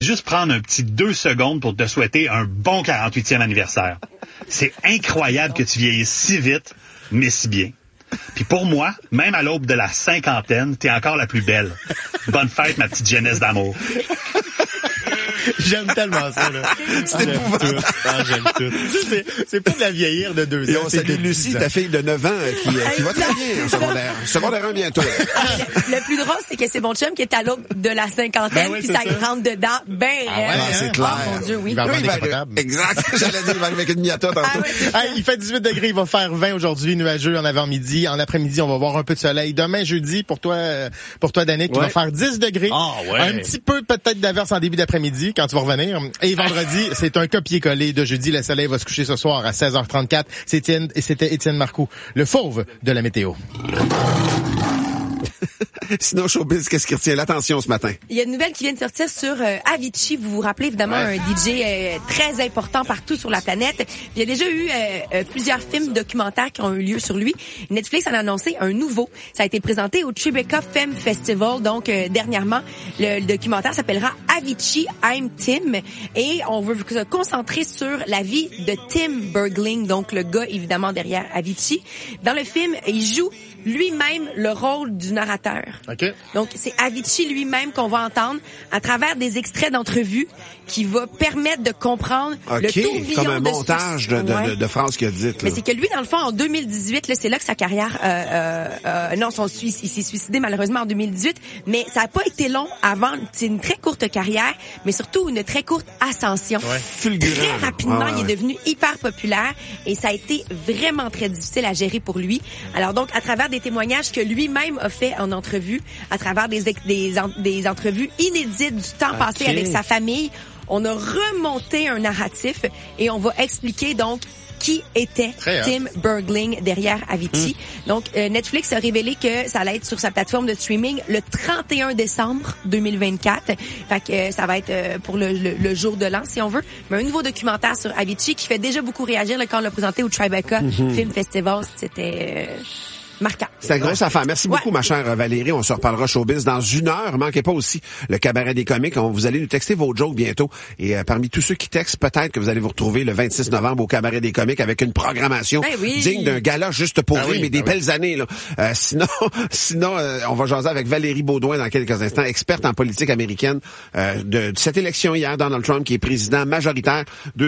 juste prendre un petit 2 secondes pour te souhaiter un bon 48e anniversaire. C'est incroyable que tu vieillisses si vite, mais si bien. Puis pour moi, même à l'aube de la cinquantaine, t'es encore la plus belle. Bonne fête, ma petite jeunesse d'amour. J'aime tellement ça, là. J'aime tout. C'est pas de la vieillir de 2 ans. Et on salue Lucie, ta fille de 9 ans, qui va très bien en secondaire. Secondaire 1 bientôt. Le plus drôle, c'est que c'est mon chum qui est à l'aube de la cinquantaine, puis ça rentre dedans, c'est clair. Oh mon Dieu, oui. Il va avoir des portables. Exact. J'allais dire, il va arriver avec une Miata tantôt. Il fait 18 degrés, il va faire 20 aujourd'hui, nuageux en avant-midi. En après-midi, on va voir un peu de soleil. Demain, jeudi, pour toi, Danick, il va faire 10 degrés. Un petit peu peut-être d'averse en début d'après-midi, quand tu vas revenir. Et vendredi, c'est un copier-coller de jeudi. Le soleil va se coucher ce soir à 16h34. C'était Étienne Marcoux, le fauve de la météo. Sinon, Showbiz, qu'est-ce qui retient l'attention ce matin? Il y a une nouvelle qui vient de sortir sur Avicii. Vous vous rappelez évidemment un DJ très important partout sur la planète. Il y a déjà eu plusieurs films documentaires qui ont eu lieu sur lui. Netflix en a annoncé un nouveau. Ça a été présenté au Tribeca Film Festival. Donc, dernièrement, le documentaire s'appellera Avicii, I'm Tim. Et on veut se concentrer sur la vie de Tim Bergling, donc le gars évidemment derrière Avicii. Dans le film, il joue lui-même le rôle du narrateur. Okay. Donc, c'est Avicii lui-même qu'on va entendre à travers des extraits d'entrevues qui va permettre de comprendre le tourbillon comme un montage de phrases qu'il a dites. Mais c'est que lui, dans le fond, en 2018, là, c'est là que sa carrière... il s'est suicidé malheureusement en 2018, mais ça n'a pas été long avant. C'est une très courte carrière, mais surtout une très courte ascension. Fulgurant. Très rapidement, il est devenu hyper populaire et ça a été vraiment très difficile à gérer pour lui. Alors donc, à travers des témoignages que lui-même a fait en entrevue, à travers des entrevues inédites du temps passé avec sa famille, on a remonté un narratif et on va expliquer donc qui était Tim Bergling derrière Avicii. Donc, Netflix a révélé que ça allait être sur sa plateforme de streaming le 31 décembre 2024. Fait que ça va être pour le jour de l'an, si on veut. Mais un nouveau documentaire sur Avicii qui fait déjà beaucoup réagir là, quand on l'a présenté au Tribeca Film Festival. C'était... marquant. C'est une grosse affaire. Merci beaucoup, ma chère Valérie. On se reparlera showbiz dans 1 heure. Manquez pas aussi le cabaret des comiques. Vous allez nous texter vos jokes bientôt. Et parmi tous ceux qui textent, peut-être que vous allez vous retrouver le 26 novembre au cabaret des comiques avec une programmation digne d'un gala juste pour rire, mais des belles années. Là. Sinon, on va jaser avec Valérie Baudouin dans quelques instants, experte en politique américaine de cette élection hier. Donald Trump qui est président majoritaire,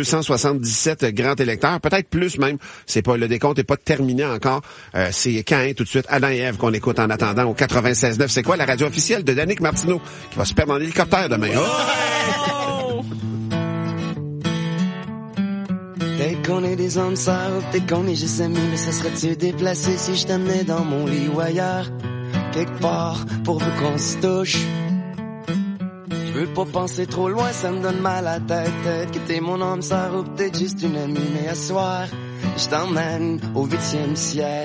277 grands électeurs, peut-être plus même. C'est pas le décompte n'est pas terminé encore. C'est quand tout de suite Adam et Ève qu'on écoute en attendant au 96.9. C'est quoi la radio officielle de Danick Martineau qui va se perdre dans l'hélicoptère demain? Peut-être qu'on est des hommes sœurs, peut-être qu'on est juste amis, mais ça serait-tu déplacé si je t'amenais dans mon lit ou ailleurs, quelque part, pourvu qu'on se touche? Je veux pas penser trop loin, ça me donne mal à la tête. Peut-être que t'es mon homme sœur ou peut-être juste une amie, mais à soir, je t'emmène au 8e ciel.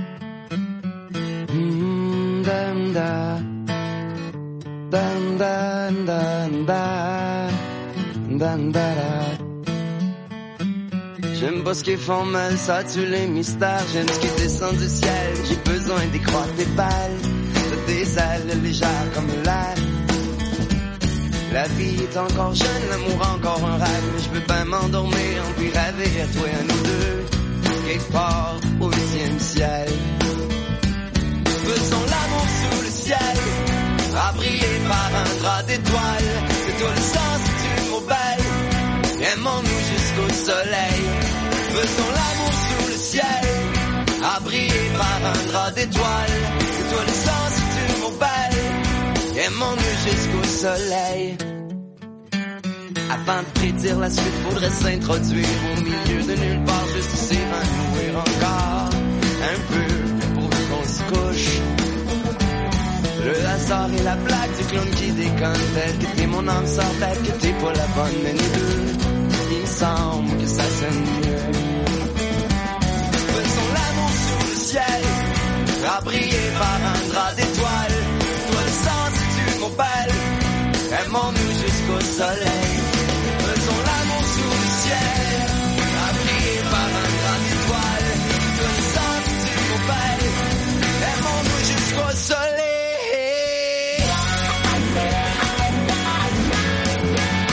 J'aime pas ce qui est formel, ça tue les mystères. J'aime ce qui descend du ciel. J'ai besoin d'y croire tes balles, de tes ailes légères comme l'air. La vie est encore jeune, l'amour encore un rêve. Mais je peux pas m'endormir, puis rêver à toi et à nous deux, quelque part au 8e ciel. Faisons l'amour sous le ciel, à briller par un drap d'étoiles. C'est toi le sens, c'est une mot belle. Aimons-nous jusqu'au soleil. Faisons l'amour sous le ciel, à briller par un drap d'étoiles. C'est toi le sens, c'est une mot belle. Aimons-nous jusqu'au soleil. Avant de prédire la suite, faudrait s'introduire au milieu de nulle part, juste s'évanouir encore un peu. On se couche. Le hasard et la blague du clown qui déconne. Peut-être que t'es mon âme sœur, peut-être que t'es pas la bonne, mais nous deux, il me semble que ça sonne mieux. Faisons l'amour sous le ciel, à briller par un drap d'étoiles. Toi le sang, si tu m'appelles, aimons-nous jusqu'au soleil. Faisons l'amour sous le ciel, à briller par un drap d'étoiles. Toi le sang, si tu m'appelles, aimons-nous jusqu'au soleil.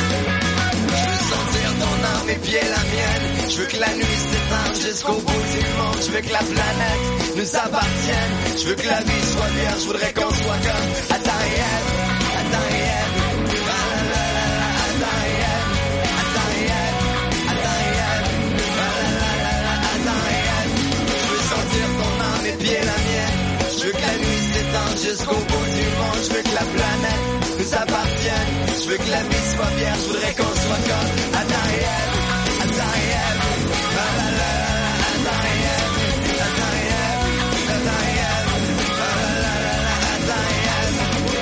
mes pieds la mienne. Je veux que la nuit s'éteinde jusqu'au bout du monde. Je veux que la planète nous appartienne. Je veux que la vie soit vierge. Je voudrais qu'on soit comme Adam et Ève. Adam et Ève. Adam et Ève. Adam et Ève. Adam et Ève. Adam et Ève. Je veux sentir ton âme et pieds la mienne. Je veux que la nuit s'étende jusqu'au bout du monde. Je veux que la planète nous appartienne. Je veux que la vie soit vierge. Je voudrais qu'on soit comme Adam et Ève. Adam et Ève. Adam et Ève. Adam et Ève. Adam et Ève. Adam et Ève.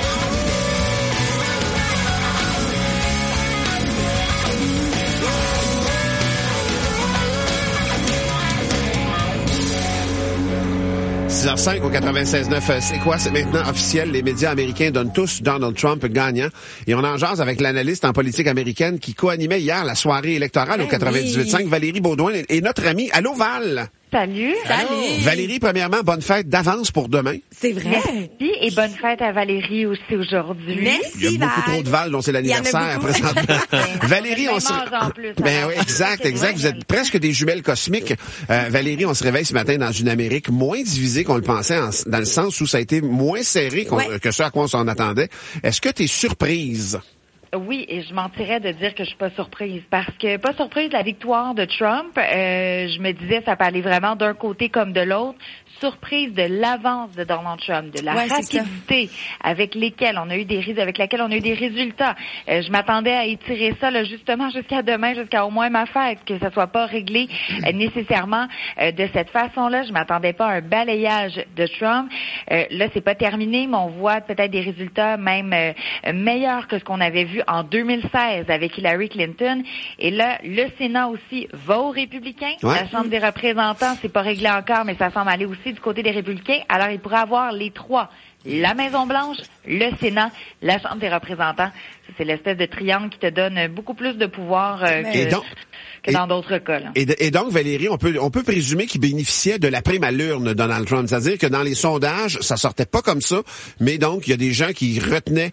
6h05 au 96.9. C'est quoi? C'est maintenant officiel. Les médias américains donnent tous Donald Trump gagnant. Et on en jase avec l'analyste en politique américaine qui co-animait hier la soirée électorale au 98.5, Valérie Beaudoin, et notre amie. Allô, Val? Salut. Salut. Valérie, premièrement, bonne fête d'avance pour demain. C'est vrai. Merci et bonne fête à Valérie aussi aujourd'hui. Merci, Il y a beaucoup trop de Val dont c'est l'anniversaire présentement. Valérie, on se... Ben oui, exact. Vous êtes presque des jumelles cosmiques. Valérie, on se réveille ce matin dans une Amérique moins divisée qu'on le pensait, dans le sens où ça a été moins serré que ce à quoi on s'en attendait. Est-ce que tu es surprise? Oui, et je mentirais de dire que je suis pas surprise parce que pas surprise de la victoire de Trump. Je me disais ça peut aller vraiment d'un côté comme de l'autre. Surprise de l'avance de Donald Trump, de la rapidité avec laquelle on a eu des résultats. Je m'attendais à étirer ça là, justement jusqu'à demain, jusqu'à au moins ma fête, que ça soit pas réglé nécessairement de cette façon-là. Je m'attendais pas à un balayage de Trump. Là, c'est pas terminé, mais on voit peut-être des résultats même meilleurs que ce qu'on avait vu en 2016 avec Hillary Clinton. Et là, le Sénat aussi va aux républicains. Ouais. La Chambre des représentants, c'est pas réglé encore, mais ça semble aller aussi du côté des républicains. Alors, il pourrait avoir les trois. La Maison-Blanche, le Sénat, la Chambre des représentants. C'est l'espèce de triangle qui te donne beaucoup plus de pouvoir que dans d'autres cas. Là. Et donc, Valérie, on peut présumer qu'il bénéficiait de la prime à l'urne, Donald Trump. C'est-à-dire que dans les sondages, ça sortait pas comme ça, mais donc, il y a des gens qui retenaient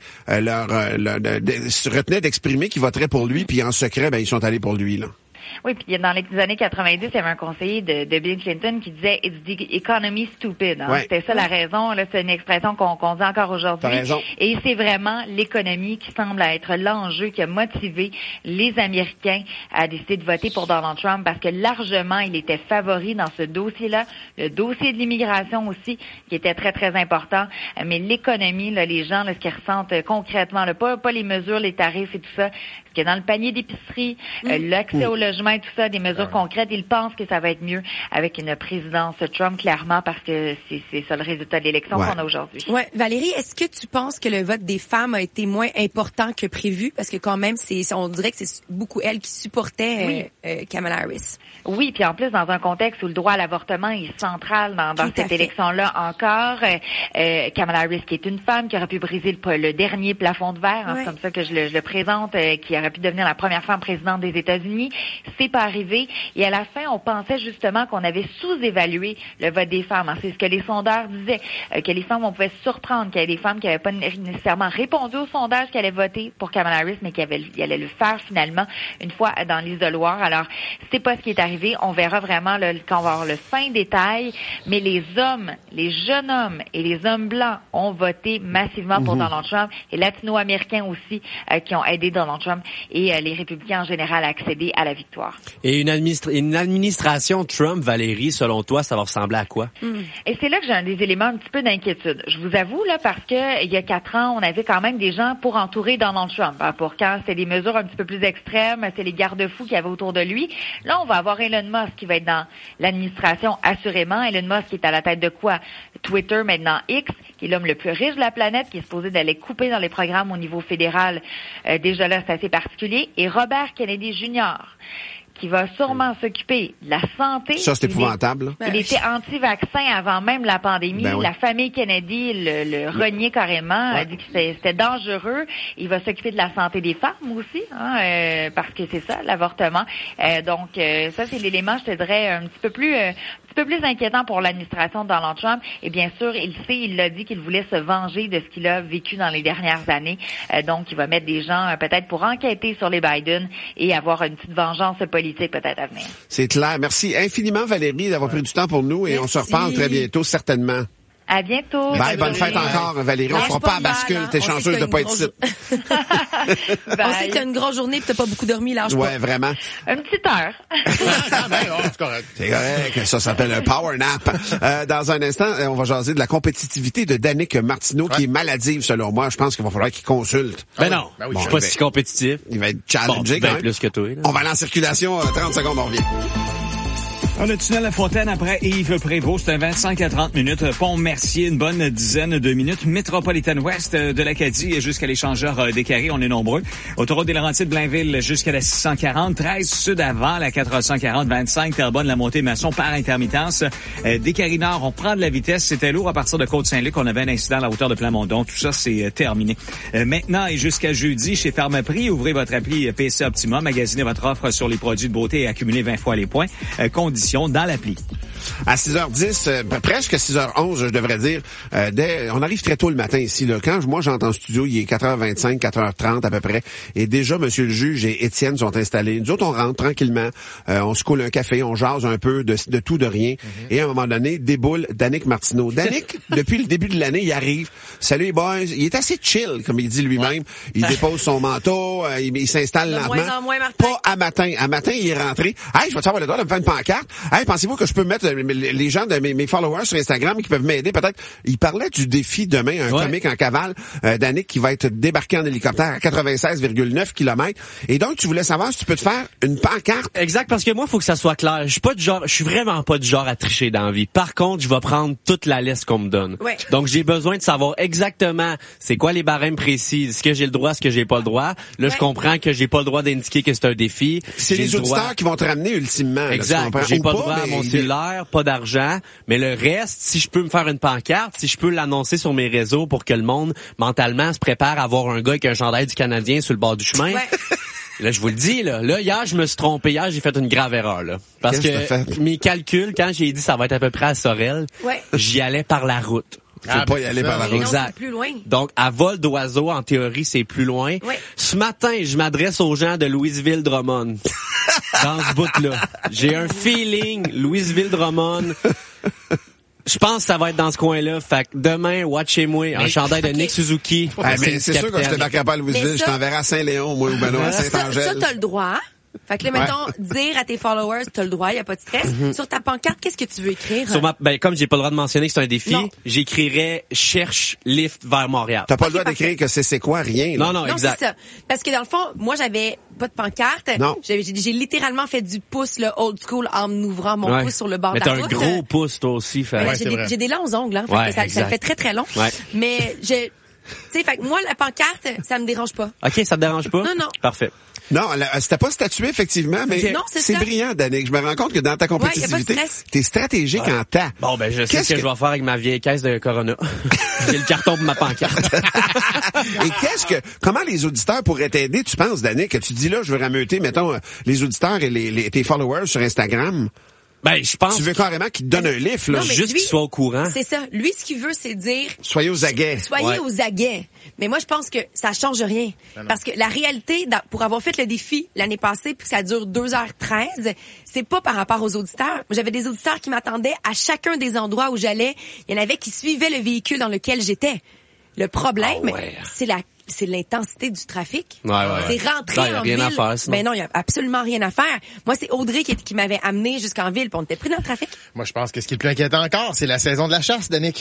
retenaient d'exprimer qu'ils voteraient pour lui, puis en secret, ils sont allés pour lui, là. Oui, puis dans les années 90, il y avait un conseiller de Bill Clinton qui disait « It's the economy stupid ». Hein? Ouais. C'était ça la raison. Là, c'est une expression qu'on dit encore aujourd'hui. T'as raison. Et c'est vraiment l'économie qui semble être l'enjeu qui a motivé les Américains à décider de voter pour Donald Trump parce que largement, il était favori dans ce dossier-là. Le dossier de l'immigration aussi, qui était très, très important. Mais l'économie, là, les gens, là, ce qu'ils ressentent concrètement, là, pas les mesures, les tarifs et tout ça, parce que dans le panier d'épicerie, l'accès au logement et tout ça, des mesures concrètes, ils pensent que ça va être mieux avec une présidence Trump, clairement, parce que c'est ça le résultat de l'élection qu'on a aujourd'hui. Ouais. Valérie, est-ce que tu penses que le vote des femmes a été moins important que prévu? Parce que quand même, on dirait que c'est beaucoup elles qui supportaient Kamala Harris. Oui, puis en plus, dans un contexte où le droit à l'avortement est central dans cette élection-là encore, Kamala Harris, qui est une femme, qui aurait pu briser le dernier plafond de verre, c'est comme ça que je le présente, qui aurait pu devenir la première femme présidente des États-Unis. C'est pas arrivé. Et à la fin, on pensait justement qu'on avait sous-évalué le vote des femmes. C'est ce que les sondeurs disaient, que les femmes, on pouvait se surprendre, qu'il y avait des femmes qui n'avaient pas nécessairement répondu au sondage qu'elles allaient voter pour Kamala Harris, mais qui allaient le faire finalement une fois dans l'isoloir. Alors, c'est pas ce qui est arrivé. On verra vraiment là, quand on va avoir le fin détail. Mais les hommes, les jeunes hommes et les hommes blancs ont voté massivement pour Donald Trump et latino-américains aussi qui ont aidé Donald Trump et les républicains en général à accéder à la victoire. Et une administration Trump, Valérie, selon toi, ça va ressembler à quoi? Et c'est là que j'ai des éléments un petit peu d'inquiétude. Je vous avoue, là, parce que il y a 4 ans, on avait quand même des gens pour entourer Donald Trump. Pour quand c'était des mesures un petit peu plus extrêmes, c'est les garde-fous qu'il y avait autour de lui. Là, on va avoir Elon Musk qui va être dans l'administration, assurément. Elon Musk qui est à la tête de quoi? Twitter, maintenant X, qui est l'homme le plus riche de la planète, qui est supposé d'aller couper dans les programmes au niveau fédéral. Déjà là, c'est assez particulier. Et Robert Kennedy Jr., qui va sûrement s'occuper de la santé. Ça, c'est épouvantable. Il était anti-vaccin avant même la pandémie. La famille Kennedy le reniait carrément, a dit que c'était dangereux. Il va s'occuper de la santé des femmes aussi, parce que c'est ça, l'avortement. Donc, ça, c'est l'élément, je te dirais, un petit peu peu plus inquiétant pour l'administration de Donald Trump. Et bien sûr, il l'a dit qu'il voulait se venger de ce qu'il a vécu dans les dernières années. Donc, il va mettre des gens peut-être pour enquêter sur les Biden et avoir une petite vengeance politique peut-être à venir. C'est clair. Merci infiniment, Valérie, d'avoir pris du temps pour nous et Merci. On se reparle très bientôt, certainement. À bientôt. Bye, bonne fête encore, Valérie. On fera pas à bascule. T'es chanceuse de pas être ici. On sait que t'as une grosse journée et que t'as pas beaucoup dormi, lâche pas. Ouais, vraiment. Une petite heure. C'est correct. C'est correct. Ça s'appelle un power nap. Dans un instant, on va jaser de la compétitivité de Danick Martineau, qui est maladive, selon moi. Je pense qu'il va falloir qu'il consulte. Ben non, Ben oui, je suis pas si compétitif. Il va être challengé Ben quand même. plus que toi. Là. On va aller en circulation. 30 secondes, on revient. On a tunnel La Fontaine après Yves Prévost, c'est un 25 à 30 minutes. Pont-Mercier, une bonne dizaine de minutes. Métropolitaine Ouest de l'Acadie jusqu'à l'échangeur des Carrés, on est nombreux. Autoroute des Laurentides, Blainville jusqu'à la 640. 13 sud avant la 440. 25 Terrebonne, la montée Masson par intermittence. Des Carrés Nord, on prend de la vitesse. C'était lourd à partir de Côte-Saint-Luc. On avait un incident à la hauteur de Plamondon. Tout ça, c'est terminé. Maintenant et jusqu'à jeudi, chez Pharmaprix, ouvrez votre appli PC Optima, magasinez votre offre sur les produits de beauté et accumulez 20 fois les points. Conditions dans l'appli. À 6h10, presque 6h11, je devrais dire. On arrive très tôt le matin ici. Là. Quand moi j'entre en studio, il est 4h25, 4h30 à peu près. Et déjà, monsieur le juge et Étienne sont installés. Nous autres, on rentre tranquillement. On se coule un café, on jase un peu de tout, de rien. Et à un moment donné, déboule Danick Martineau. Danick, depuis le début de l'année, il arrive. Salut les boys. Il est assez chill, comme il dit lui-même. Il dépose son manteau, il s'installe lentement. De moins en moins, Martin. Pas à matin. À matin, il est rentré. Hey, je vais te avoir le droit de me faire une pancarte. Hey, pensez-vous que je peux mettre les gens de mes followers sur Instagram qui peuvent m'aider peut-être? Il parlait du défi demain, un comique en cavale, Danick, qui va être débarqué en hélicoptère à 96,9 km. Et donc, tu voulais savoir si tu peux te faire une pancarte? Exact, parce que moi, il faut que ça soit clair. Je suis vraiment pas du genre à tricher dans la vie. Par contre, je vais prendre toute la liste qu'on me donne. Ouais. Donc, j'ai besoin de savoir exactement c'est quoi les barèmes précis, ce que j'ai le droit, ce que j'ai pas le droit. Là, je comprends que j'ai pas le droit d'indiquer que c'est un défi. C'est les auditeurs qui vont te ramener ultimement. Exact. Là, j'ai pas le droit à mon cellulaire, pas d'argent, mais le reste, si je peux me faire une pancarte, si je peux l'annoncer sur mes réseaux pour que le monde, mentalement, se prépare à voir un gars avec un chandail du Canadien sur le bord du chemin. Ouais. Là, je vous le dis, là, hier, je me suis trompé. Hier, j'ai fait une grave erreur, là. Parce que mes calculs, quand j'ai dit ça va être à peu près à Sorel, j'y allais par la route. Faut pas y aller par la route. Exact. C'est plus loin. Donc, à vol d'oiseau, en théorie, c'est plus loin. Ouais. Ce matin, je m'adresse aux gens de Louisville-Drummond. Dans ce bout-là. J'ai un feeling, Louisville-Drummond. Je pense que ça va être dans ce coin-là. Fait que demain, watchez-moi, un chandail de Nick Suzuki. Mais c'est sûr que je te débarquerai pas à Louisville. Je t'enverrai à Saint-Léon, moi, ou Benoît, à Saint-Angèle. Ça, t'as le droit. Fait que là, mettons, dire à tes followers, t'as le droit, y a pas de stress. Sur ta pancarte, qu'est-ce que tu veux écrire? Comme j'ai pas le droit de mentionner que c'est un défi, Non. j'écrirais cherche lift vers Montréal. T'as pas le droit d'écrire que c'est quoi, rien. Là. Non, Non, exact. c'est ça. Parce que dans le fond, moi, j'avais pas de pancarte. Non. J'ai littéralement fait du pouce, le old school, en ouvrant mon pouce sur le bord mais de la t'as un route. gros pouce, toi aussi. Fait. Ouais, j'ai des longs ongles, hein. Fait que ça fait très, très long. Ouais. Mais tu sais, fait que moi, la pancarte, ça me dérange pas. OK, ça te dérange pas? Non. Parfait. Non, c'était pas statué, effectivement, mais Non, c'est ça. brillant, Danick. Je me rends compte que dans ta compétitivité, y a pas de stress. t'es stratégique en temps. Bon, ben, je sais ce que je vais faire avec ma vieille caisse de Corona. J'ai le carton pour ma pancarte. Et comment les auditeurs pourraient t'aider, tu penses, Danick, que tu dis là, je veux rameuter, mettons, les auditeurs et tes followers sur Instagram? Ben, je pense. Tu veux carrément qu'ils te donnent un lift, là? Non, mais juste lui, qu'il soit au courant. C'est ça. Lui, ce qu'il veut, c'est dire... Soyez aux aguets. Soyez aux aguets. Mais moi, je pense que ça change rien. Parce que la réalité, pour avoir fait le défi l'année passée, puis que ça dure 2h13, c'est pas par rapport aux auditeurs. J'avais des auditeurs qui m'attendaient à chacun des endroits où j'allais. Il y en avait qui suivaient le véhicule dans lequel j'étais. Le problème, c'est l'intensité du trafic. Ouais. C'est rentrer y a en rien ville. à faire, sinon. Mais non, il y a absolument rien à faire. Moi, c'est Audrey qui m'avait amené jusqu'en ville, puis on était pris dans le trafic. Moi, je pense que ce qui est le plus inquiétant encore, c'est la saison de la chasse, Danick.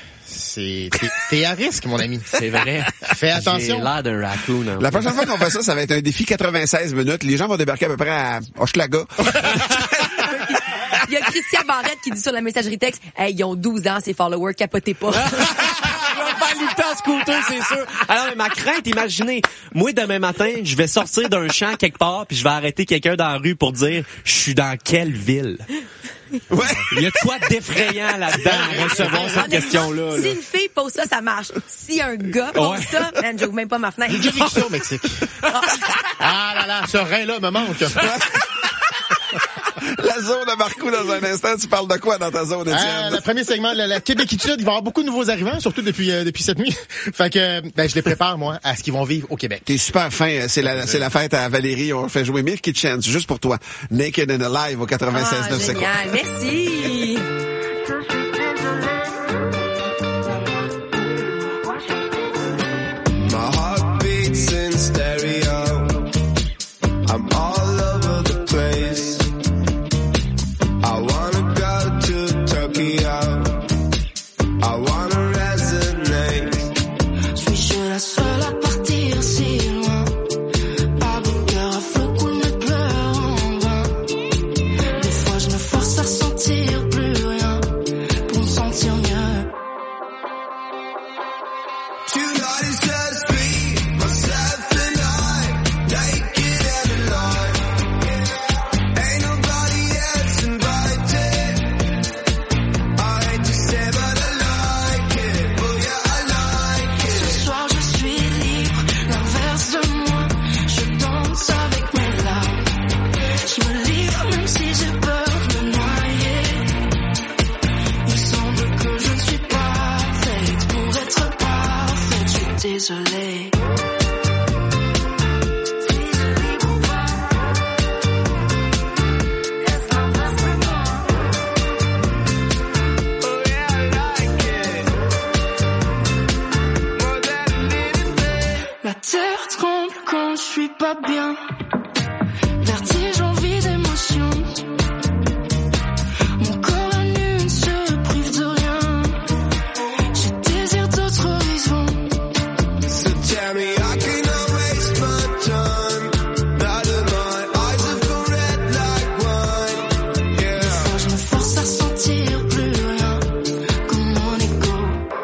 T'es à risque, mon ami. C'est vrai. Fais attention. J'ai l'air d'un raccoon. Hein. La prochaine fois qu'on fait ça va être un défi 96 minutes. Les gens vont débarquer à peu près à Hochelaga. Il y a Christian Barrette qui dit sur la messagerie texte, hey, ils ont 12 ans, ces followers, capotez pas. Je vais faire lutter en scooter, c'est sûr. Alors, mais ma crainte, imaginez, moi, demain matin, je vais sortir d'un champ quelque part, puis je vais arrêter quelqu'un dans la rue pour dire, je suis dans quelle ville? Ouais. Il y a de quoi d'effrayant là-dedans à recevoir cette question-là. Si une fille pose ça, ça marche. Si un gars pose ça, man, j'ouvre même pas ma fenêtre. J'ai vécu ça au Mexique. Ah là là, ce rein-là me manque. La zone à Marcoux dans un instant. Tu parles de quoi dans ta zone, Étienne? Le premier segment, la Québéquitude, il va y avoir beaucoup de nouveaux arrivants, surtout depuis cette nuit. Fait que, je les prépare, moi, à ce qu'ils vont vivre au Québec. T'es super fin. C'est la fête à Valérie. On fait jouer Milky Chance juste pour toi. Naked and Alive au 96.9 secondes. Génial. Merci. Désolée. La terre tremble quand je suis pas bien. Vertige, envie d'émotion. Mon corps à nu ne se prive de rien. J'ai désir d'autres horizons. Tell me I cannot waste my time. Now that my eyes have gone red like wine. Yeah. Des fois je me force à sentir plus rien comme mon ego.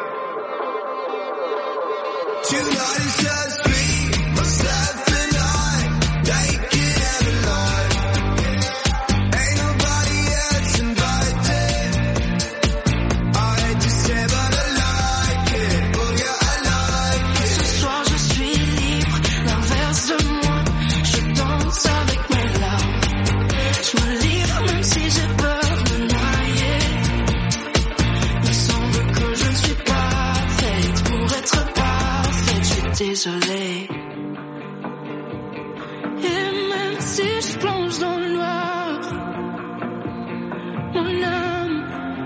Tonight is just me, myself and I, naked and alive. Ain't nobody else invited. I hate to say but I like it. Oh yeah, I like it. Ce soir je suis libre, l'inverse de moi. Je danse avec mes larmes. Je me livre même si j'ai peur de me noyer. Il semble que je ne suis pas faite pour être parfaite. Je suis désolée. Et même si je plonge dans le noir, mon âme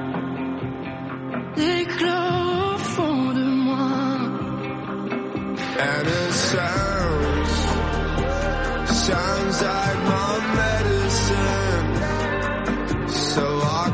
éclore au fond de moi. And it sounds like my medicine. So I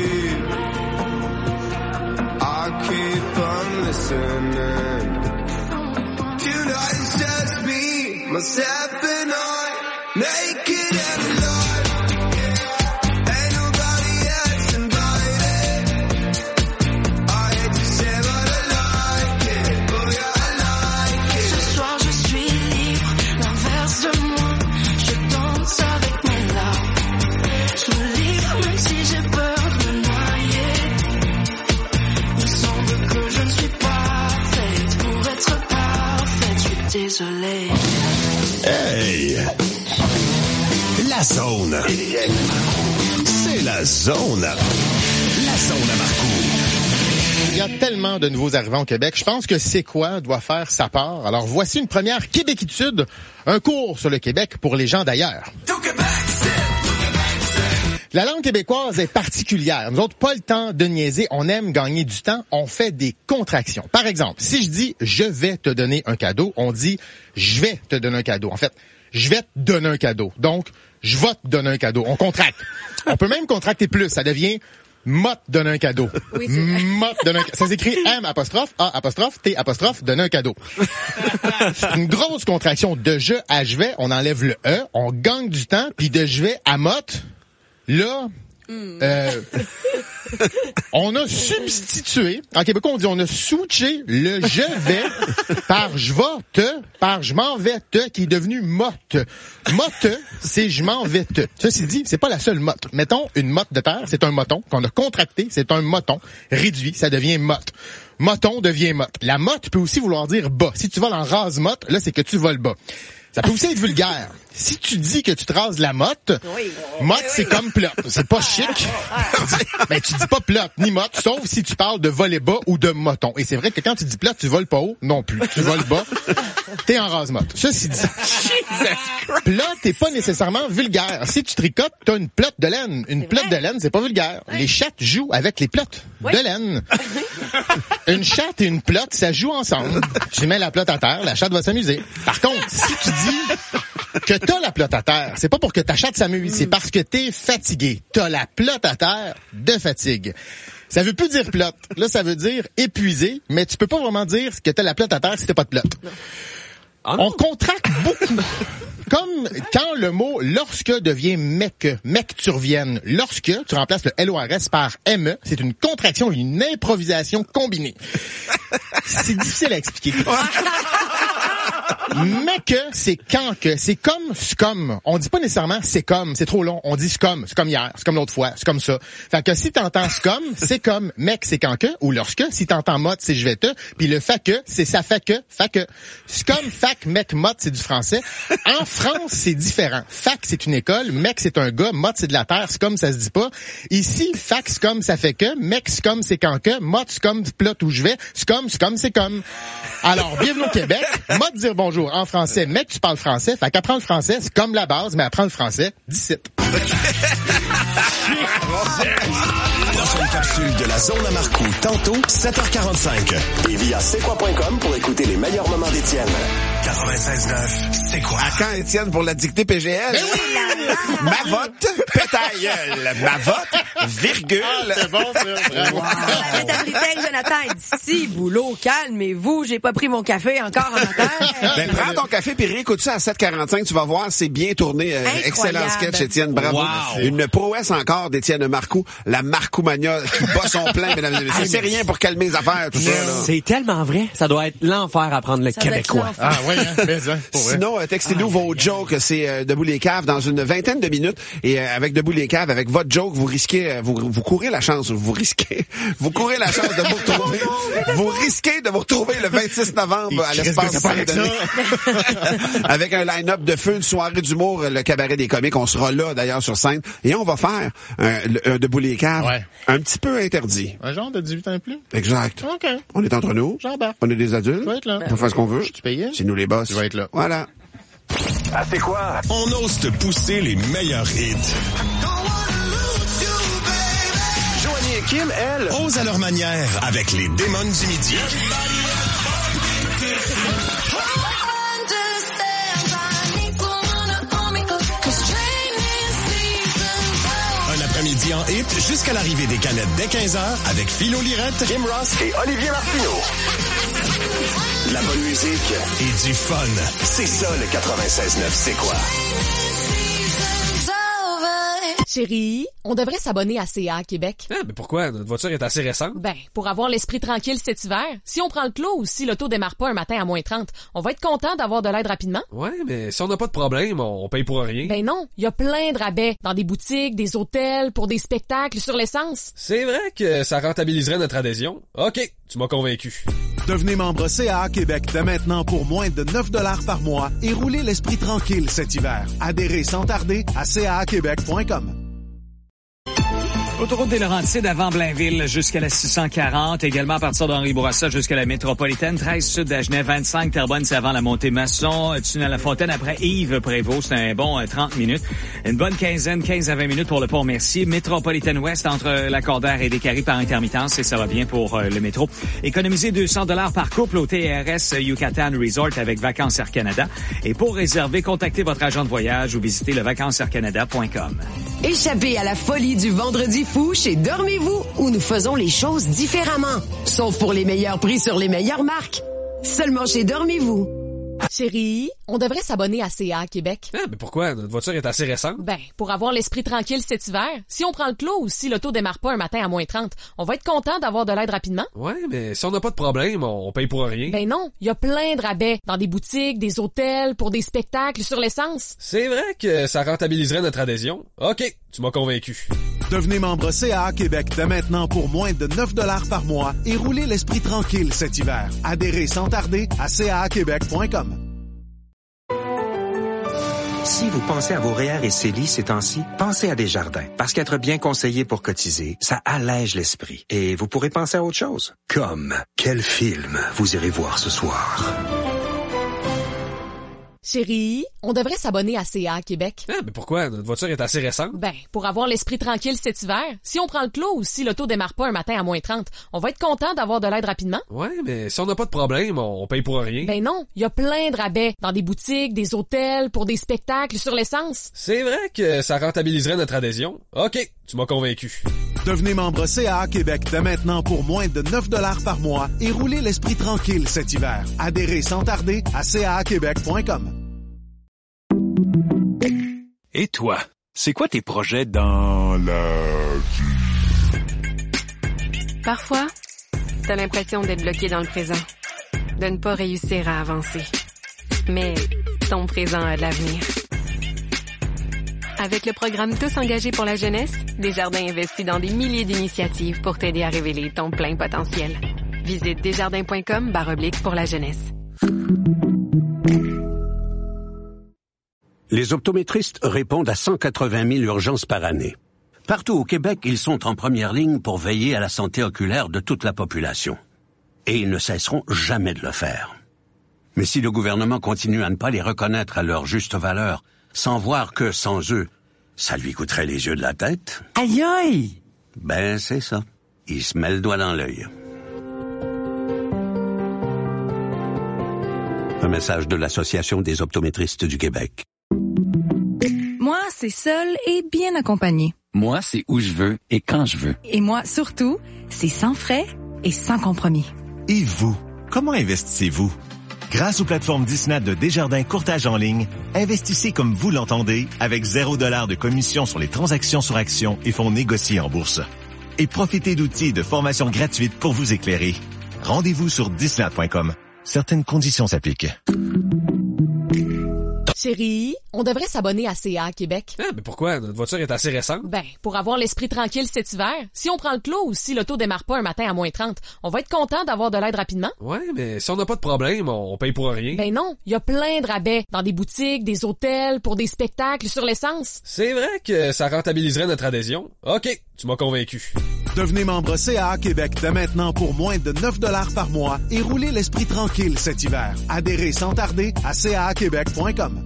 keep on listening. Tonight is just me, myself and I, naked and alive. Ain't nobody else invited. I hate to say but I like it. Oh yeah, I like it. Ce soir je suis libre, l'inverse de moi. Je danse avec mes larmes. Je me livre même si j'ai peur de me noyer. Il semble que je ne suis pas faite pour être parfaite. Je suis désolée. Hey! La zone. C'est la zone. La zone à Marcoux. Il y a tellement de nouveaux arrivants au Québec. Je pense que C'est quoi doit faire sa part. Alors voici une première Québéquitude, un cours sur le Québec pour les gens d'ailleurs. La langue québécoise est particulière. Nous autres, pas le temps de niaiser. On aime gagner du temps. On fait des contractions. Par exemple, si je dis « je vais te donner un cadeau », on dit « je vais te donner un cadeau ». En fait, je vais te donner un cadeau. Donc, je vais te donner un cadeau. On contracte. On peut même contracter plus. Ça devient « m'a te donner un cadeau ». Oui, c'est vrai. M'a te donner un cadeau. Ça s'écrit M apostrophe, A apostrophe, T apostrophe, donner un cadeau. C'est une grosse contraction. De je à je vais, on enlève le E, on gagne du temps, puis de je vais à motte, là, on a substitué, en québécois on dit on a switché le je vais par je vais te, par je m'en vais te, qui est devenu motte. Motte, c'est je m'en vais te. Ceci dit, c'est pas la seule motte. Mettons une motte de terre, c'est un moton qu'on a contracté, c'est un moton réduit, ça devient motte. Moton devient motte. La motte peut aussi vouloir dire bas. Si tu voles en rase-motte, là c'est que tu voles bas. Ça peut aussi être vulgaire. Si tu dis que tu te rases la motte, motte, c'est comme plot. C'est pas chic. Ben, tu dis pas plot, ni motte, sauf si tu parles de voler bas ou de moton. Et c'est vrai que quand tu dis plot, tu voles pas haut, non plus. Tu voles bas, t'es en rase-motte. Ceci dit, plot, t'es pas nécessairement vulgaire. Si tu tricotes, t'as une plotte de laine. Une plotte de laine, c'est pas vulgaire. Les chattes jouent avec les plottes de laine. Une chatte et une plotte, ça joue ensemble. Tu mets la plotte à terre, la chatte va s'amuser. Par contre, si tu dis que t'as la plotte à terre, c'est pas pour que ta chatte s'amuse, c'est parce que t'es fatigué. T'as la plotte à terre de fatigue. Ça veut plus dire plotte. Là, ça veut dire épuisé, mais tu peux pas vraiment dire que t'as la plotte à terre si t'as pas de plotte. On contracte beaucoup. Comme quand le mot lorsque devient mec tu reviennes. Lorsque, tu remplaces le LORS par ME, c'est une contraction, une improvisation combinée. C'est difficile à expliquer. Mais que, c'est quand que, c'est comme scum. On dit pas nécessairement c'est comme, c'est trop long. On dit scum, c'est comme hier, c'est comme l'autre fois, c'est comme ça. Fait que si t'entends scum, c'est comme mec, c'est quand que, ou lorsque. Si t'entends mot, c'est je vais te. Puis le fa que, c'est ça fait que, Scum, fac, mec, mot, c'est du français. En France, c'est différent. Fac, c'est une école, mec, c'est un gars, mot, c'est de la terre, scum, ça se dit pas. Ici, fac, scum, ça fait que, mec, scum, c'est quand que, mot, scum, plot où je vais, scum, c'est comme. Alors, bienvenue au Québec. Mot, dire bonjour en français, mec, tu parles français, fait qu'apprendre le français, c'est comme la base, mais apprendre le français, d'ici. Prochaine capsule de la zone à Marcoux, tantôt, 7h45. Et via c'est-quoi.com pour écouter les meilleurs moments d'Étienne. 96.9, c'est quoi? À quand, Étienne, pour la dictée PGL? Ma vote, pétailleul. Ma vote, virgule. Ah, c'est bon, ça. Bravo. Mais ça pris Jonathan, il dit, si, boulot, calmez-vous, j'ai pas pris mon café encore en matin. Ben, prends ton café puis réécoute ça à 7h45, tu vas voir, c'est bien tourné. Excellent sketch, Étienne, bravo. Wow. Une prouesse encore d'Étienne Marcoux, la Marcoumania qui bat son plein, mesdames et messieurs. C'est rien pour calmer les affaires, tout ça, là. C'est tellement vrai. Ça doit être l'enfer à prendre le québécois. Ah ouais, Sinon, textez-nous vos jokes, c'est Debout les caves dans une vingtaine de minutes. Et avec Debout les caves, avec votre joke, vous risquez, vous courez la chance, vous courez la chance de vous retrouver. Vous risquez de vous retrouver le 26 novembre à l'espace Saint-Denis. Avec un line-up de feu, une soirée d'humour, le cabaret des comiques. On sera là, d'ailleurs, sur scène. Et on va faire un Debout les caves un petit peu interdit. Un genre de 18 ans et plus? Exact. OK. On est entre nous. J'embarque. On est des adultes. Je vais être là. On peut faire ce qu'on veut. Je suis payé. C'est nous les boss. Je vais être là. Voilà. Ah, c'est quoi? On ose te pousser les meilleurs hits. Joanie et Kim, elles, osent à leur manière avec les démons du midi. Un après-midi en hit jusqu'à l'arrivée des canettes dès 15h avec Philo Lirette, Kim Ross et Olivier Martineau. De la bonne musique et du fun. C'est ça le 96.9, c'est quoi? Chérie, on devrait s'abonner à CA Québec. Ah, mais pourquoi? Notre voiture est assez récente. Ben, pour avoir l'esprit tranquille cet hiver. Si on prend le clos ou si l'auto démarre pas un matin à moins 30, on va être content d'avoir de l'aide rapidement. Ouais, mais si on n'a pas de problème, on paye pour rien. Ben non, il y a plein de rabais dans des boutiques, des hôtels, pour des spectacles, sur l'essence. C'est vrai que ça rentabiliserait notre adhésion. OK, tu m'as convaincu. Devenez membre CA Québec dès maintenant pour moins de 9$ par mois et roulez l'esprit tranquille cet hiver. Adhérez sans tarder à caaquebec.com. Autoroute des Laurentides avant Blainville jusqu'à la 640. Également à partir d'Henri Bourassa jusqu'à la métropolitaine. 13 sud d'Agenais, 25 Terrebonne, c'est avant la montée Masson. Tunnel La Fontaine après Yves Prévost. C'est un bon 30 minutes. Une bonne 15 à 20 minutes pour le Pont-Mercier. Métropolitaine Ouest entre Lacordaire et Descaries par intermittence et ça va bien pour le métro. Économisez 200$ par couple au TRS Yucatan Resort avec Vacances Air Canada. Et pour réserver, contactez votre agent de voyage ou visitez levacancesaircanada.com. Échappez à la folie du vendredi fou chez Dormez-vous, où nous faisons les choses différemment. Sauf pour les meilleurs prix sur les meilleures marques. Seulement chez Dormez-vous. Chérie, on devrait s'abonner à CA Québec. Ah, mais pourquoi? Notre voiture est assez récente. Ben, pour avoir l'esprit tranquille cet hiver. Si on prend le clos ou si l'auto démarre pas un matin à moins 30, on va être content d'avoir de l'aide rapidement. Ouais, mais si on n'a pas de problème, on paye pour rien. Ben non, il y a plein de rabais dans des boutiques, des hôtels, pour des spectacles, sur l'essence. C'est vrai que ça rentabiliserait notre adhésion. OK, tu m'as convaincu. Devenez membre CA Québec dès maintenant pour moins de 9$ par mois et roulez l'esprit tranquille cet hiver. Adhérez sans tarder à caaquebec.com. Si vous pensez à vos REER et CELI ces temps-ci, pensez à Desjardins. Parce qu'être bien conseillé pour cotiser, ça allège l'esprit. Et vous pourrez penser à autre chose. Comme, quel film vous irez voir ce soir? Chérie, on devrait s'abonner à CA Québec. Ah, mais pourquoi? Notre voiture est assez récente. Ben, pour avoir l'esprit tranquille cet hiver. Si on prend le clos ou si l'auto démarre pas un matin à moins 30, on va être content d'avoir de l'aide rapidement. Ouais, mais si on n'a pas de problème, on paye pour rien. Ben non, il y a plein de rabais dans des boutiques, des hôtels, pour des spectacles, sur l'essence. C'est vrai que ça rentabiliserait notre adhésion. OK, tu m'as convaincu. Devenez membre CA Québec dès maintenant pour moins de 9 $ par mois et roulez l'esprit tranquille cet hiver. Adhérez sans tarder à caaquebec.com. Et toi, c'est quoi tes projets dans la vie? Parfois, t'as l'impression d'être bloqué dans le présent, de ne pas réussir à avancer. Mais ton présent a de l'avenir. Avec le programme Tous engagés pour la jeunesse, Desjardins investit dans des milliers d'initiatives pour t'aider à révéler ton plein potentiel. Visite desjardins.com/pour la jeunesse. Les optométristes répondent à 180 000 urgences par année. Partout au Québec, ils sont en première ligne pour veiller à la santé oculaire de toute la population. Et ils ne cesseront jamais de le faire. Mais si le gouvernement continue à ne pas les reconnaître à leur juste valeur, sans voir que, sans eux, ça lui coûterait les yeux de la tête... Aïe aïe! Ben, c'est ça. Il se met le doigt dans l'œil. Un message de l'Association des optométristes du Québec. Moi, c'est seul et bien accompagné. Moi, c'est où je veux et quand je veux. Et moi, surtout, c'est sans frais et sans compromis. Et vous, comment investissez-vous? Grâce aux plateformes Disney de Desjardins Courtage en ligne, investissez comme vous l'entendez avec 0 $ de commission sur les transactions sur actions et fonds négociés en bourse. Et profitez d'outils et de formations gratuites pour vous éclairer. Rendez-vous sur disney.com. Certaines conditions s'appliquent. Chérie, on devrait s'abonner à CA Québec. Ah, mais pourquoi? Notre voiture est assez récente. Ben, pour avoir l'esprit tranquille cet hiver. Si on prend le clos ou si l'auto démarre pas un matin à moins 30, on va être content d'avoir de l'aide rapidement. Ouais, mais si on n'a pas de problème, on paye pour rien. Ben non, il y a plein de rabais dans des boutiques, des hôtels, pour des spectacles, sur l'essence. C'est vrai que ça rentabiliserait notre adhésion. OK, tu m'as convaincu. Devenez membre CA Québec dès maintenant pour moins de 9 $ par mois et roulez l'esprit tranquille cet hiver. Adhérez sans tarder à caaquebec.com.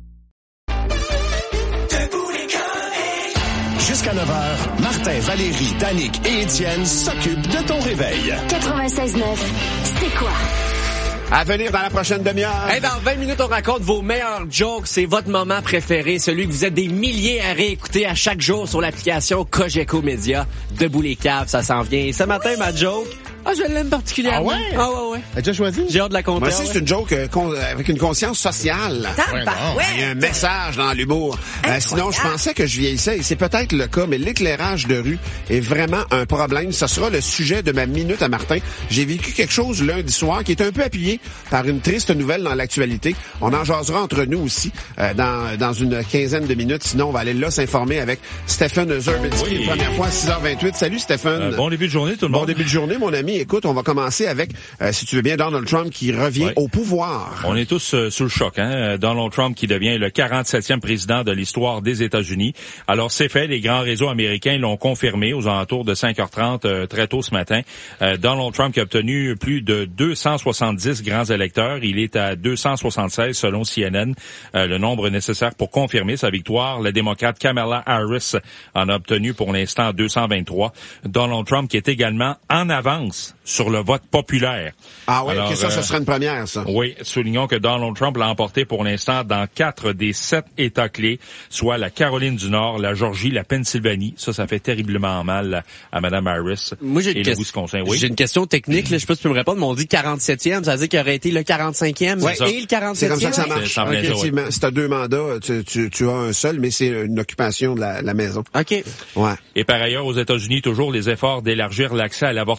Jusqu'à 9h, Martin, Valérie, Danick et Étienne s'occupent de ton réveil. 96.9, c'est quoi? À venir dans la prochaine demi-heure. Hey, dans 20 minutes, on raconte vos meilleurs jokes. C'est votre moment préféré, celui que vous êtes des milliers à réécouter à chaque jour sur l'application Cogeco Média. Debout les caves, ça s'en vient. Et ce matin, ma joke... Ah, je l'aime particulièrement. Ah ouais? Ah ouais. T'as déjà choisi? J'ai hâte de la compter. Moi aussi, c'est une joke avec une conscience sociale. Il y a un message dans l'humour. Sinon, je pensais que je vieillissais, et c'est peut-être le cas, mais l'éclairage de rue est vraiment un problème. Ce sera le sujet de ma minute à Martin. J'ai vécu quelque chose lundi soir qui est un peu appuyé par une triste nouvelle dans l'actualité. On en jasera entre nous aussi dans une quinzaine de minutes. Sinon, on va aller là s'informer avec Stéphane Zerbinski. Oui. Une première fois à 6h28. Salut Stéphane. Bon début de journée tout le monde. Bon début de journée, mon ami. Écoute, on va commencer avec, si tu veux bien, Donald Trump qui revient au pouvoir. On est tous sous le choc, hein. Donald Trump qui devient le 47e président de l'histoire des États-Unis. Alors, c'est fait. Les grands réseaux américains l'ont confirmé aux alentours de 5h30 très tôt ce matin. Donald Trump qui a obtenu plus de 270 grands électeurs. Il est à 276 selon CNN, le nombre nécessaire pour confirmer sa victoire. La démocrate Kamala Harris en a obtenu pour l'instant 223. Donald Trump qui est également en avance sur le vote populaire. Ah oui, alors, ça serait une première, ça. Oui, soulignons que Donald Trump l'a emporté pour l'instant dans 4 des 7 États clés, soit la Caroline du Nord, la Georgie, la Pennsylvanie. Ça fait terriblement mal à Mme Harris. Moi, j'ai une question technique, là, je sais pas si tu peux me répondre, mais on dit 47e, ça veut dire qu'il aurait été le 45e et le 47e. C'est comme ça que ça marche. Effectivement, si tu as 2 mandats, tu as un seul, mais c'est une occupation de la maison. OK. Ouais. Et par ailleurs, aux États-Unis, toujours les efforts d'élargir l'accès à l'avortement en Floride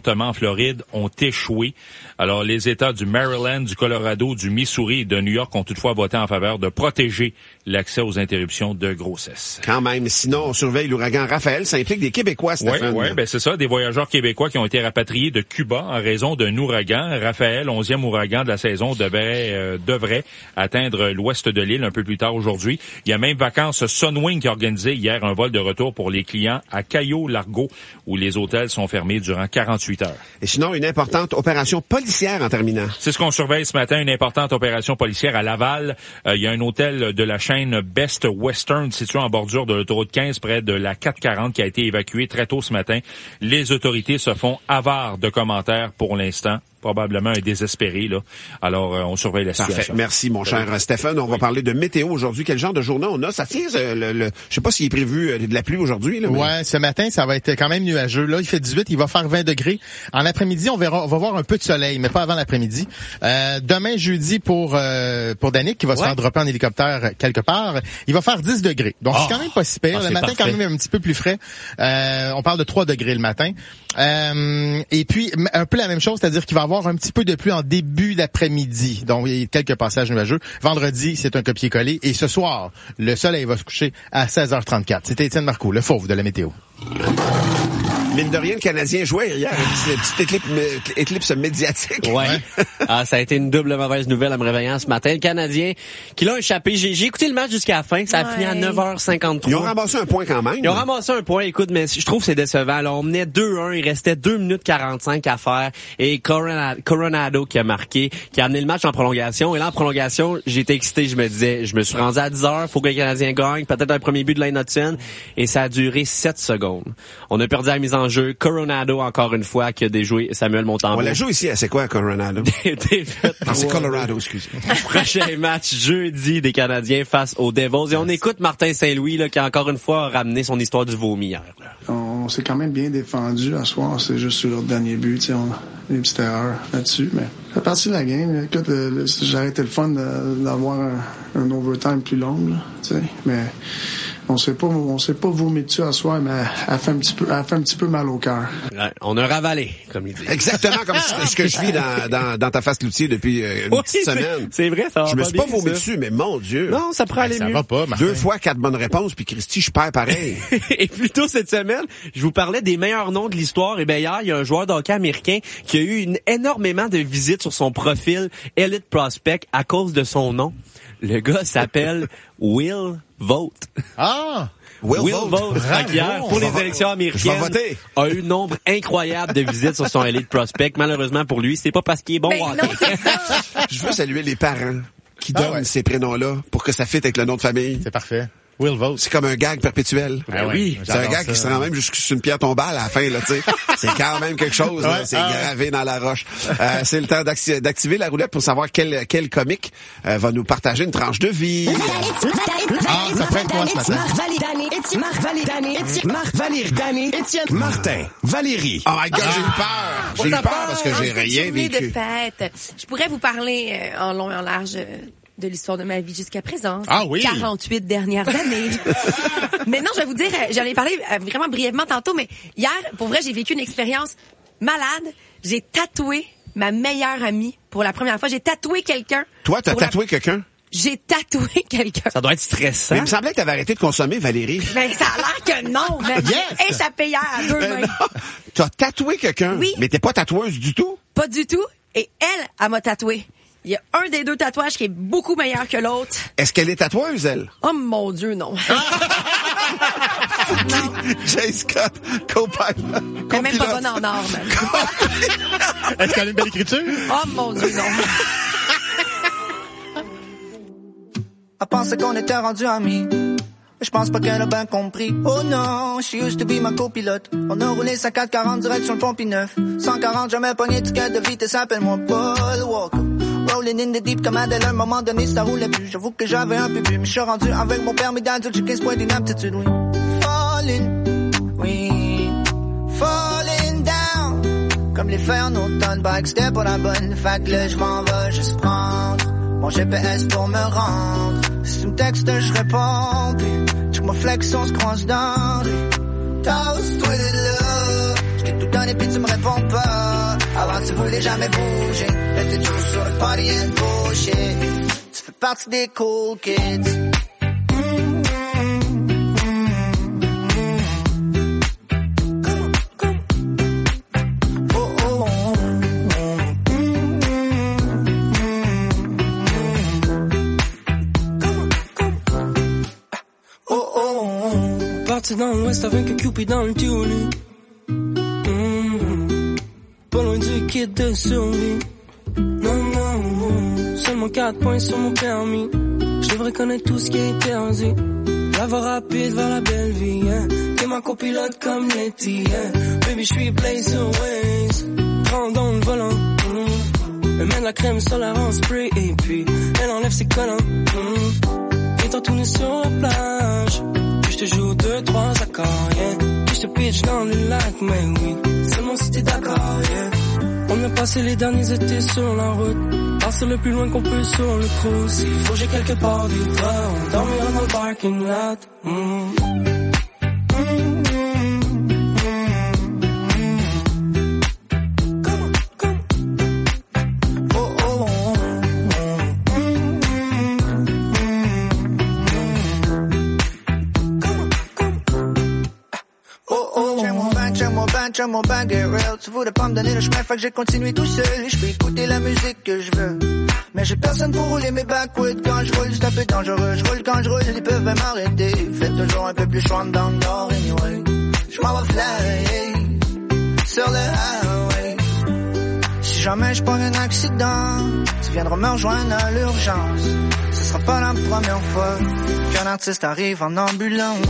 Floride ont échoué. Alors, les États du Maryland, du Colorado, du Missouri et de New York ont toutefois voté en faveur de protéger l'accès aux interruptions de grossesse. Quand même. Sinon, on surveille l'ouragan Raphaël. Ça implique des Québécois, Stéphane. Oui, ben c'est ça. Des voyageurs québécois qui ont été rapatriés de Cuba en raison d'un ouragan. Raphaël, 11e ouragan de la saison, devrait atteindre l'ouest de l'île un peu plus tard aujourd'hui. Il y a même Vacances Sunwing qui a organisé hier un vol de retour pour les clients à Cayo-Largo, où les hôtels sont fermés durant 48 heures. Et sinon, une importante opération policière en terminant. C'est ce qu'on surveille ce matin, une importante opération policière à Laval. Il y a un hôtel de la chaîne Best Western situé en bordure de l'autoroute 15 près de la 440 qui a été évacué très tôt ce matin. Les autorités se font avares de commentaires pour l'instant. Probablement un désespéré, là. Alors, on surveille la situation. Parfait. Merci, mon cher Stéphane. On va parler de météo aujourd'hui. Quel genre de journée on a? Ça tire, je sais pas s'il est prévu de la pluie aujourd'hui, là. Mais... Ouais, ce matin, ça va être quand même nuageux. Là, il fait 18, il va faire 20 degrés. En après-midi, on va voir un peu de soleil, mais pas avant l'après-midi. Demain, jeudi, pour Danick, qui va se faire dropper en hélicoptère quelque part, il va faire 10 degrés. Donc, c'est quand même pas si pire. Le matin, quand même un petit peu plus frais. On parle de 3 degrés le matin. Et puis, un peu la même chose, c'est-à-dire qu'il va avoir un petit peu de pluie en début d'après-midi. Donc, il y a quelques passages nuageux. Vendredi, c'est un copier-coller. Et ce soir, le soleil va se coucher à 16h34. C'était Étienne Marcoux, le fauve de la météo. Mine de rien, le Canadien jouait hier. Une petite éclipse médiatique. Ouais. Ça a été une double mauvaise nouvelle en me réveillant ce matin. Le Canadien qui l'a échappé. J'ai écouté le match jusqu'à la fin. Ça a fini à 9h53. Ils ont ramassé un point quand même. Ils ont ramassé un point. Écoute, mais je trouve que c'est décevant. Alors, on menait 2-1. Il restait 2 minutes 45 à faire. Et Coronado qui a marqué, qui a amené le match en prolongation. Et là, en prolongation, j'étais excité. Je me suis rendu à 10h. Faut que le Canadien gagne. Peut-être un premier but de Lane Hudson. Et ça a duré 7 secondes. On a perdu la mise en jeu. Coronado, encore une fois, qui a déjoué Samuel Montembeau. On la joue ici, c'est quoi, Coronado? C'est Colorado, excusez. Prochain match jeudi des Canadiens face aux Devils. Et on écoute Martin Saint-Louis, là, qui encore une fois a ramené son histoire du vomi hier. On s'est quand même bien défendu à soir. C'est juste sur leur dernier but, on a une petite erreur là-dessus, mais ça fait partie de la game. Écoute, j'aurais été le fun d'avoir un overtime plus long, mais on s'est pas vomi dessus à soir, mais elle fait un petit peu mal au cœur. Ouais, on a ravalé, comme il dit. Exactement comme ce que je vis dans ta face Cloutier depuis une petite semaine. C'est vrai, ça va. Je me suis pas vomi ça. dessus, mais mon Dieu. Non, ça pourrait aller mieux. Ça va pas, Martin. 2 fois 4 bonnes réponses, puis Christy, je perds pareil. Et plus tôt cette semaine, je vous parlais des meilleurs noms de l'histoire. Et bien hier, il y a un joueur de hockey américain qui a eu énormément de visites sur son profil Elite Prospect à cause de son nom. Le gars s'appelle Will Vogt. Ah! Will Vogt, hier, pour les élections américaines, a eu un nombre incroyable de visites sur son Elite Prospect. Malheureusement pour lui, c'est pas parce qu'il est bon. Non, c'est ça. Je veux saluer les parents qui donnent ces prénoms-là pour que ça fitte avec le nom de famille. C'est parfait. Will Vogt. C'est comme un gag perpétuel. Oui. C'est un gag qui se rend même jusqu'à une pierre tombale à la fin, là, tu sais. C'est quand même quelque chose, là. C'est gravé dans la roche. C'est le temps d'activer la roulette pour savoir quel comique va nous partager une tranche de vie. Ça pourrait être moi ce matin. Martin, Valérie. Oh my God, j'ai eu peur. J'ai eu peur parce que j'ai rien vécu. De fête. Je pourrais vous parler en long et en large de l'histoire de ma vie jusqu'à présent. Ah oui? 48 dernières années. Mais non, je vais vous dire, j'en ai parlé vraiment brièvement tantôt, mais hier, pour vrai, j'ai vécu une expérience malade. J'ai tatoué ma meilleure amie pour la première fois. J'ai tatoué quelqu'un. Toi, t'as tatoué quelqu'un? J'ai tatoué quelqu'un. Ça doit être stressant. Mais il me semblait que t'avais arrêté de consommer, Valérie. Ben, ça a l'air que non. Mais j'ai échappé hier à 2 mains. T'as tatoué quelqu'un? Oui. Mais t'es pas tatoueuse du tout? Pas du tout. Et elle m'a tatoué. Il y a un des 2 tatouages qui est beaucoup meilleur que l'autre. Est-ce qu'elle est tatoueuse, elle? Oh mon Dieu, non. Jay Scott, copilote. Elle est même pas bonne en or, même. Est-ce qu'elle a une belle écriture? Oh mon Dieu, non. Elle pensait qu'on était rendus amis. Je pense pas qu'elle a bien compris. Oh non, she used to be ma copilote. On a roulé 440 direct sur le pont P9. 140, jamais pogné ticket de vitesse, appelle-moi Paul Walker. Rolling in the deep comme Adèle, à un moment donné ça roulait plus. J'avoue que j'avais un peu bu, mais je suis rendu avec mon permis d'adulte, j'ai 15 points d'inaptitude, oui. Falling down. Comme les fers en automne, bike c'était pour la bonne. Fait que là j'm'en vais juste prendre mon GPS pour me rendre. Si tu me textes, je réponds, puis check ma flex, on se croise dans lui. Toast, toi de là. J't'ai tout donné, puis tu me réponds pas. Avant tu voulais jamais bouger, là t'es toujours sur le party and bullshit. Tu fais partie des cool kids. Parti dans l'ouest avec un Cupid dans le tunnel. Pas loin du kit de survie. Non, seulement 4 points sur mon permis. Je devrais connaître tout ce qui est interdit. La voie rapide vers la belle vie, hein. T'es ma copilote comme Letty, hein. Baby, je suis Blaze Ways. Prends dans le volant. Elle met de la crème solaire en spray et puis elle enlève ses collants. Et t'en tourner sur la plage. Je te joue 2-3 accords, yeah. Puis je te pitch dans le lac, mais oui, seulement si t'es d'accord, yeah. On a passé les derniers étés sur la route, partir le plus loin qu'on peut sur le cruise. S'il faut j'ai quelque part du temps, on dormira dans le parking lot. Tiens mon bang est real, tu voulais pas me donner le chemin, fait que j'ai continué tout seul. Et je peux écouter la musique que je veux, mais j'ai personne pour rouler mes backwoods. Quand je roule, c'est un peu dangereux, je roule quand je roule, ils peuvent même m'arrêter. Faites toujours un peu plus chaud dans le nord, anyway. Je m'en vais fly sur le highway. Si jamais je prends un accident, tu viendras me rejoindre à l'urgence. Ce sera pas la première fois qu'un artiste arrive en ambulance.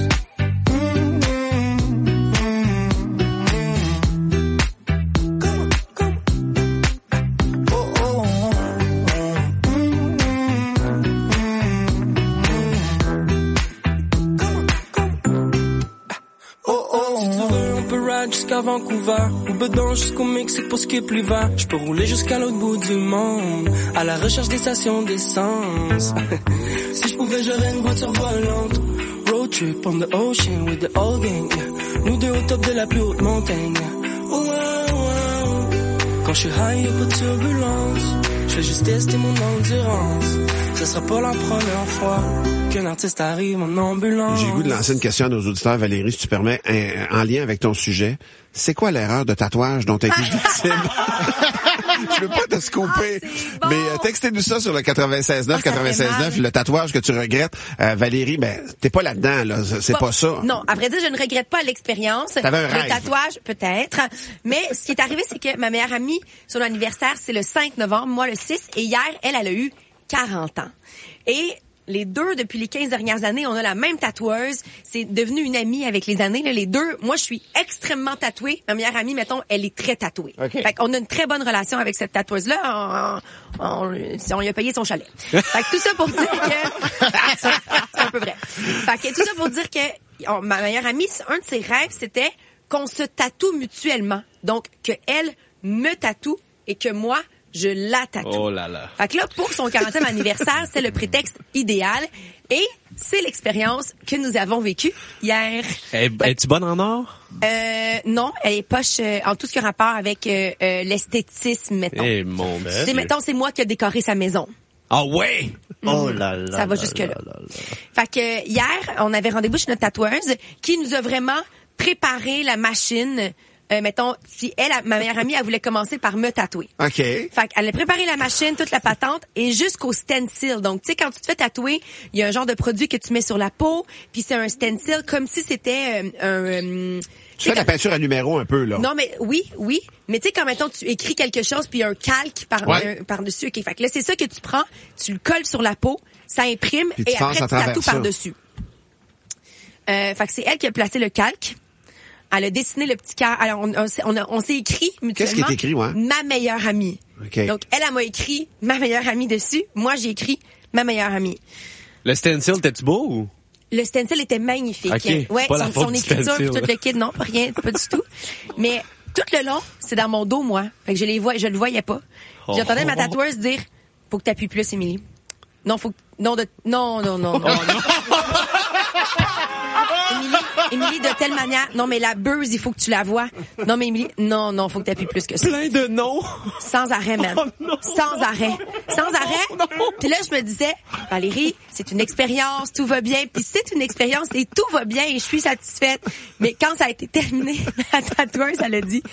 Jusqu'à Vancouver, au bedon jusqu'au Mexique pour skip l'hiver. Je peux rouler jusqu'à l'autre bout du monde, à la recherche des stations d'essence. Si je pouvais, j'aurais une voiture volante. Road trip on the ocean with the old gang, yeah. Nous deux au top de la plus haute montagne, yeah. Oh, wow, wow. Quand je suis high, y'a pas de turbulence. Je fais juste tester mon endurance. Ce sera pas la première fois qu'un artiste arrive en ambulance. J'ai le goût de lancer une question à nos auditeurs, Valérie, si tu permets, en lien avec ton sujet. C'est quoi l'erreur de tatouage dont tu as été victime? Je veux pas te scooper. Bon. Mais textez-nous ça sur le 96.9, 96.9, le tatouage que tu regrettes. Valérie, ben, t'es pas là-dedans, là. C'est pas ça. Non, à vrai dire, je ne regrette pas l'expérience. T'avais un rêve. Le tatouage, peut-être. Mais ce qui est arrivé, c'est que ma meilleure amie, son anniversaire, c'est le 5 novembre, moi le 6, et hier, elle a eu 40 ans. Et les deux, depuis les 15 dernières années, on a la même tatoueuse. C'est devenu une amie avec les années. Là, les deux, moi, je suis extrêmement tatouée. Ma meilleure amie, mettons, elle est très tatouée. Okay. Fait qu'on a une très bonne relation avec cette tatoueuse-là. On lui a payé son chalet. Fait que tout ça pour dire que... c'est un peu vrai. Fait que tout ça pour dire que ma meilleure amie, un de ses rêves, c'était qu'on se tatoue mutuellement. Donc, que elle me tatoue et que moi... je la tatoue. Oh là là. Fait que là, pour son 40e anniversaire, c'est le prétexte idéal. Et c'est l'expérience que nous avons vécue hier. Es-tu bonne en or? Non, elle est poche en tout ce qui a rapport avec l'esthétisme, mettons. Eh mon Dieu. Mettons, c'est moi qui ai décoré sa maison. Ah ouais? Oh là là. Ça va jusque-là. Fait que hier, on avait rendez-vous chez notre tatoueuse qui nous a vraiment préparé la machine. Mettons, si ma meilleure amie, elle voulait commencer par me tatouer. OK. Fait qu'elle a préparé la machine, toute la patente, et jusqu'au stencil. Donc, tu sais, quand tu te fais tatouer, il y a un genre de produit que tu mets sur la peau, puis c'est un stencil comme si c'était tu fais de la peinture à numéro un peu, là. Non, mais oui. Mais tu sais, quand mettons, tu écris quelque chose, puis il y a un calque par-dessus. OK. Fait que là, c'est ça que tu prends, tu le colles sur la peau, ça imprime, et après, tu tatoues par-dessus. Fait que c'est elle qui a placé le calque. Elle a dessiné le petit cœur. Alors, on s'est écrit mutuellement. Qu'est-ce qui est écrit, ouais? Ma meilleure amie. Okay. Donc, elle m'a écrit ma meilleure amie dessus. Moi, j'ai écrit ma meilleure amie. Le stencil, t'es-tu beau ou? Le stencil était magnifique. Okay. Ouais, pas la son écriture, puis tout le kit, non, pas rien, pas du tout. Mais tout le long, c'est dans mon dos, moi. Fait que je le voyais pas. J'entendais ma tatoueuse dire, faut que t'appuies plus, Émilie. Non, faut que, non. Émilie, de quelle manière? Non, mais la buzz, il faut que tu la vois. Non, mais Émilie, non, faut que t'appuies plus que ça. Plein de noms. Sans arrêt, man. Sans arrêt. Puis là, je me disais, Valérie, c'est une expérience, tout va bien. Puis c'est une expérience et tout va bien et je suis satisfaite. Mais quand ça a été terminé, la tatoueuse, elle a dit,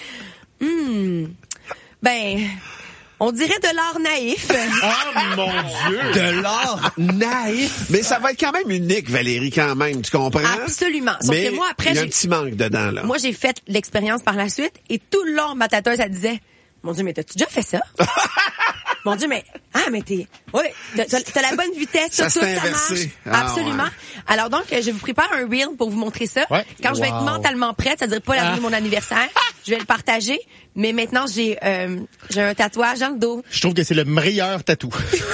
on dirait de l'art naïf. Oh mon Dieu! De l'art naïf. Mais ça va être quand même unique, Valérie, quand même, tu comprends? Absolument. Sauf mais que moi, après, il y a un petit manque dedans, là. Moi, j'ai fait l'expérience par la suite et tout le long, ma tatoueuse, elle disait, mon Dieu, mais t'as-tu déjà fait ça? Mon Dieu, mais t'as la bonne vitesse, ça tout ça marche. Absolument. Ouais. Alors donc, je vous prépare un reel pour vous montrer ça. Ouais. Quand je vais être mentalement prête, c'est-à-dire pas la nuit de mon anniversaire, je vais le partager. Mais maintenant, j'ai un tatouage dans le dos. Je trouve que c'est le meilleur tatou.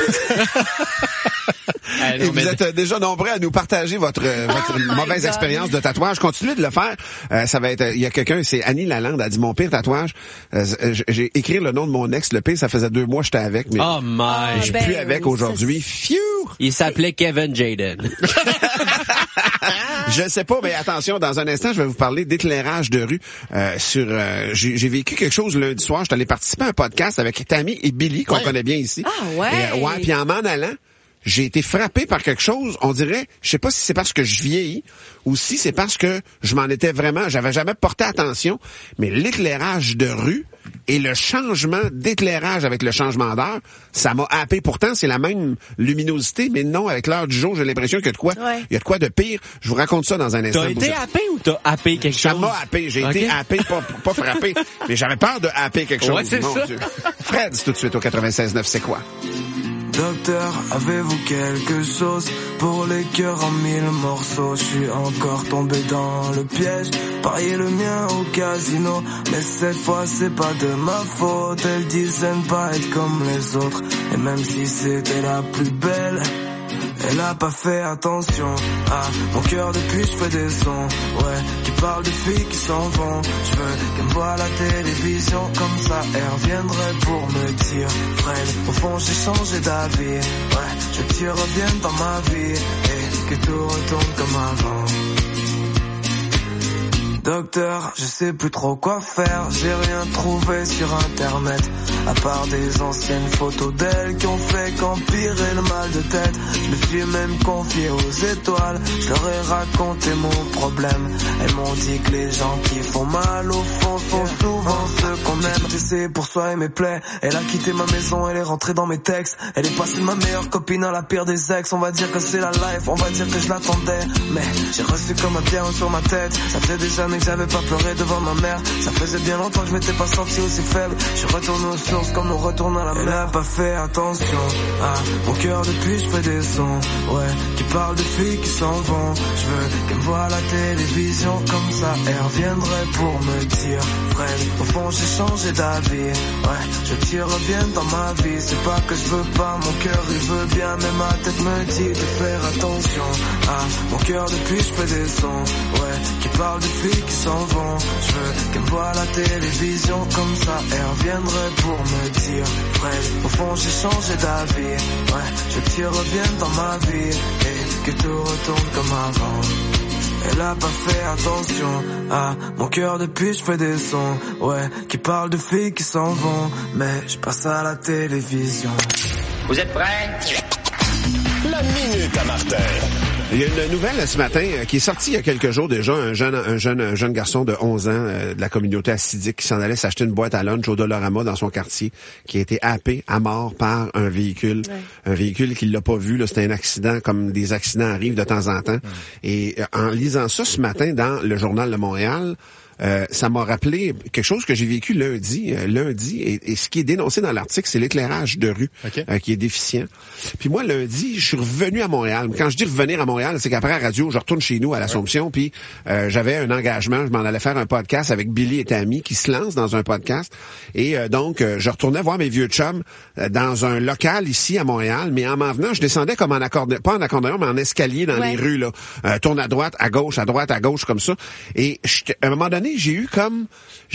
Et vous êtes déjà nombreux à nous partager votre mauvaise expérience de tatouage. Continuez de le faire. Ça va être, il y a quelqu'un, c'est Annie Lalande, a dit mon pire tatouage. J'ai écrit le nom de mon ex. Le pire, ça faisait 2 mois que j'étais avec, mais je suis plus avec aujourd'hui. Phew! Il s'appelait Kevin Jaden. Je sais pas, mais attention, dans un instant, je vais vous parler d'éclairage de rue. J'ai vécu quelque chose lundi soir. J'étais allé participer à un podcast avec Tammy et Billy, qu'on connaît bien ici. Ah ouais? Puis en m'en allant, j'ai été frappé par quelque chose, on dirait, je sais pas si c'est parce que je vieillis ou si c'est parce que je m'en étais vraiment, j'avais jamais porté attention, mais l'éclairage de rue et le changement d'éclairage avec le changement d'heure, ça m'a happé. Pourtant, c'est la même luminosité, mais non, avec l'heure du jour, j'ai l'impression qu'il y a de quoi, il y a de quoi de pire. Je vous raconte ça dans un instant. T'as été happé ou t'as happé quelque chose? Ça m'a happé, j'ai été happé, pas frappé, mais j'avais peur de happer quelque chose. Ouais, c'est mon ça. Dieu. Fred, tout de suite au 96.9, c'est quoi? Docteur, avez-vous quelque chose pour les cœurs en 1000 morceaux? Je suis encore tombé dans le piège, parier le mien au casino, mais cette fois c'est pas de ma faute. Elle disait ne pas être comme les autres, et même si c'était la plus belle, elle a pas fait attention à mon cœur depuis je fais des sons, qui parlent de filles qui s'en vont. Je veux qu'elle me voie à la télévision, comme ça elle reviendrait pour me dire Fred, au fond j'ai changé d'avis, je veux que tu reviennes dans ma vie et que tout retourne comme avant. Docteur, je sais plus trop quoi faire, j'ai rien trouvé sur internet, à part des anciennes photos d'elle qui ont fait qu'empirer le mal de tête. Je me suis même confié aux étoiles, je leur ai raconté mon problème. Elles m'ont dit que les gens qui font mal au fond sont souvent ceux qu'on aime. J'ai essayé pour soigner mes plaies, elle a quitté ma maison, elle est rentrée dans mes textes. Elle est passée de ma meilleure copine à la pire des ex. On va dire que c'est la life, on va dire que je l'attendais, mais j'ai reçu comme un pierre sur ma tête. Ça fait des années que j'avais pas pleuré devant ma mère, ça faisait bien longtemps que je m'étais pas senti aussi faible. Je suis retourné aux sources comme on retourne à la mer. Elle a pas fait attention à mon cœur depuis je fais des sons, qui parlent de filles qui s'en vont. Je veux qu'elle me voie à la télévision, comme ça elle reviendrait pour me dire Fred, au fond j'ai changé d'avis, je veux que tu reviennes dans ma vie. C'est pas que je veux pas, mon cœur il veut bien, mais ma tête me dit de faire attention à mon cœur depuis je fais des sons, qui parlent de filles qui s'en vont. Je veux qu'elle me voie à la télévision, comme ça elle reviendrait pour me dire Fred, au fond j'ai changé d'avis, je veux que tu reviennes dans ma vie et que tout retourne comme avant. Elle a pas fait attention à mon cœur depuis je fais des sons, qui parlent de filles qui s'en vont, mais je passe à la télévision. Vous êtes prêts? La minute à Martin. Il y a une nouvelle ce matin qui est sortie il y a quelques jours déjà, un jeune garçon de 11 ans de la communauté assidique qui s'en allait s'acheter une boîte à lunch au Dollarama dans son quartier, qui a été happé à mort par un véhicule. Un véhicule qu'il l'a pas vu, là, c'était un accident comme des accidents arrivent de temps en temps. Et en lisant ça ce matin dans le Journal de Montréal, ça m'a rappelé quelque chose que j'ai vécu lundi, et ce qui est dénoncé dans l'article, c'est l'éclairage de rue qui est déficient. Puis moi, lundi, je suis revenu à Montréal. Quand je dis revenir à Montréal, c'est qu'après la radio, je retourne chez nous à l'Assomption, puis j'avais un engagement, je m'en allais faire un podcast avec Billy et Tammy qui se lancent dans un podcast. Et donc, je retournais voir mes vieux chums dans un local ici à Montréal, mais en m'en venant, je descendais comme en accordéon, pas en accordéon, mais en escalier dans les rues, là. Tourne à droite, à gauche, comme ça. Et à un moment donné, donné, j'ai eu comme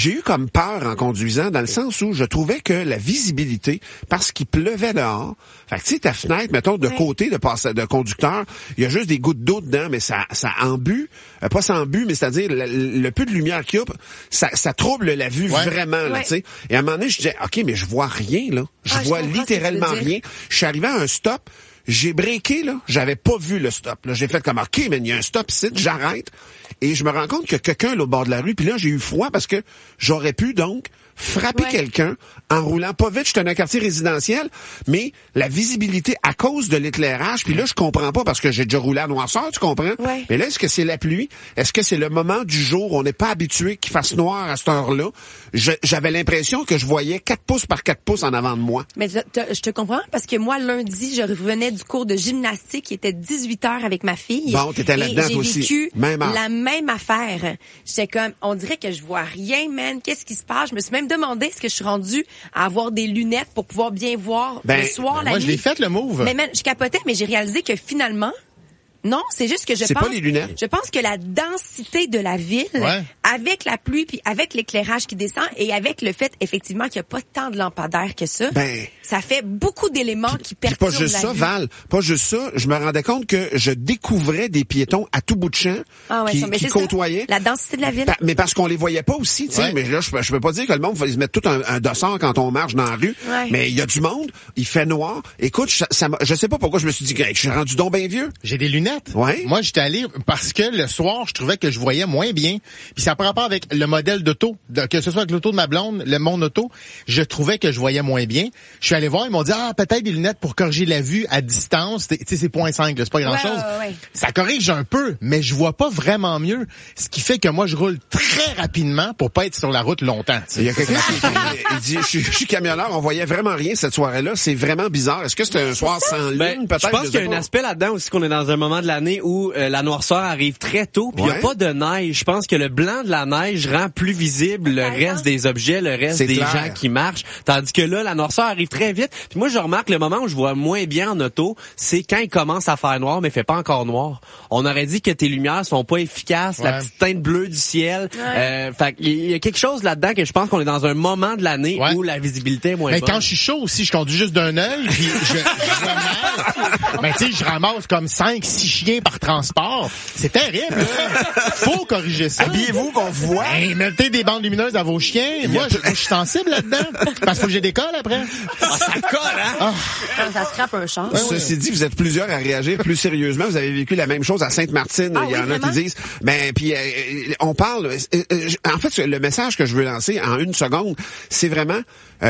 peur en conduisant, dans le sens où je trouvais que la visibilité, parce qu'il pleuvait dehors, fait que tu sais, ta fenêtre, mettons, de côté de conducteur, il y a juste des gouttes d'eau dedans, mais ça embue, pas ça embue, mais c'est-à-dire le peu de lumière qu'il y a, ça trouble la vue vraiment, là, tu sais. Et à un moment donné, je disais, OK, mais je vois rien, là. Je vois littéralement rien. Je suis arrivé à un stop, j'ai breaké, là, j'avais pas vu le stop. Là, j'ai fait comme, OK, mais il y a un stop ici, j'arrête. Et je me rends compte que quelqu'un est au bord de la rue, puis là, j'ai eu froid parce que j'aurais pu, donc, frapper quelqu'un en roulant pas vite. J'étais dans un quartier résidentiel, mais la visibilité à cause de l'éclairage, puis là, je comprends pas parce que j'ai déjà roulé à noirceur, tu comprends? Ouais. Mais là, est-ce que c'est la pluie? Est-ce que c'est le moment du jour où on n'est pas habitué qu'il fasse noir à cette heure-là? J'avais l'impression que je voyais 4 pouces par 4 pouces en avant de moi. Mais je te comprends parce que moi, lundi, je revenais du cours de gymnastique qui était 18h avec ma fille. Bon, t'étais là-dedans toi aussi. J'ai vécu la même affaire. J'étais comme, on dirait que je vois rien, man. Qu'est-ce qui se passe? Je me suis même demandé est-ce que je suis rendue à avoir des lunettes pour pouvoir bien voir le soir, la nuit. Moi, je l'ai fait, le move. Mais man, je capotais, mais j'ai réalisé que finalement, non, c'est juste que c'est pas les lunettes. Je pense que la densité de la ville, avec la pluie, puis avec l'éclairage qui descend, et avec le fait, effectivement, qu'il n'y a pas tant de lampadaires que ça, ça fait beaucoup d'éléments qui perturbent pas juste la ça, vue. Val. Pas juste ça. Je me rendais compte que je découvrais des piétons à tout bout de champ qui côtoyaient. La densité de la ville. Mais parce qu'on les voyait pas aussi, tu sais. Mais là, je peux pas dire que le monde va se mettre tout un dossard quand on marche dans la rue. Ouais. Mais il y a du monde. Il fait noir. Écoute, je sais pas pourquoi je me suis dit que je suis rendu donc bien vieux. J'ai des lunettes. Ouais. Moi, j'étais allé parce que le soir, je trouvais que je voyais moins bien. Puis ça prend rapport avec le modèle d'auto, que ce soit avec l'auto de ma blonde, mon auto, je trouvais que je voyais moins bien. Je suis allé voir, ils m'ont dit peut-être des lunettes pour corriger la vue à distance. Tu sais, c'est 0.5, c'est pas grand-chose. Ouais. Ça corrige un peu, mais je vois pas vraiment mieux. Ce qui fait que moi, je roule très rapidement pour pas être sur la route longtemps. T'sais. Il y a quelqu'un qui dit, je suis camionneur, on voyait vraiment rien cette soirée-là. C'est vraiment bizarre. Est-ce que c'était un soir sans lune, peut-être? Je pense qu'il y a un aspect là-dedans aussi qu'on est dans un moment de l'année où la noirceur arrive très tôt, puis il y a pas de neige. Je pense que le blanc de la neige rend plus visible le reste des objets, le reste des gens qui marchent. Tandis que là, la noirceur arrive très vite. Puis moi, je remarque le moment où je vois moins bien en auto, c'est quand il commence à faire noir, mais il fait pas encore noir. On aurait dit que tes lumières sont pas efficaces, la petite teinte bleue du ciel. Fait il y a quelque chose là-dedans que je pense qu'on est dans un moment de l'année où la visibilité est moins bonne. Quand je suis chaud aussi, je conduis juste d'un œil, puis je vois mal. Mais tu sais, je ramasse comme 5-6 chiens par transport. C'est terrible. Faut corriger ça. Habillez-vous qu'on voit. Mettez des bandes lumineuses à vos chiens. Moi, je suis sensible là-dedans. Parce que j'ai des cols après. Ça colle, hein? Ça scrape un champ. Ceci dit, vous êtes plusieurs à réagir plus sérieusement. Vous avez vécu la même chose à Sainte-Martine. Il y en a qui disent, puis on parle, en fait, le message que je veux lancer en 1 seconde, c'est vraiment,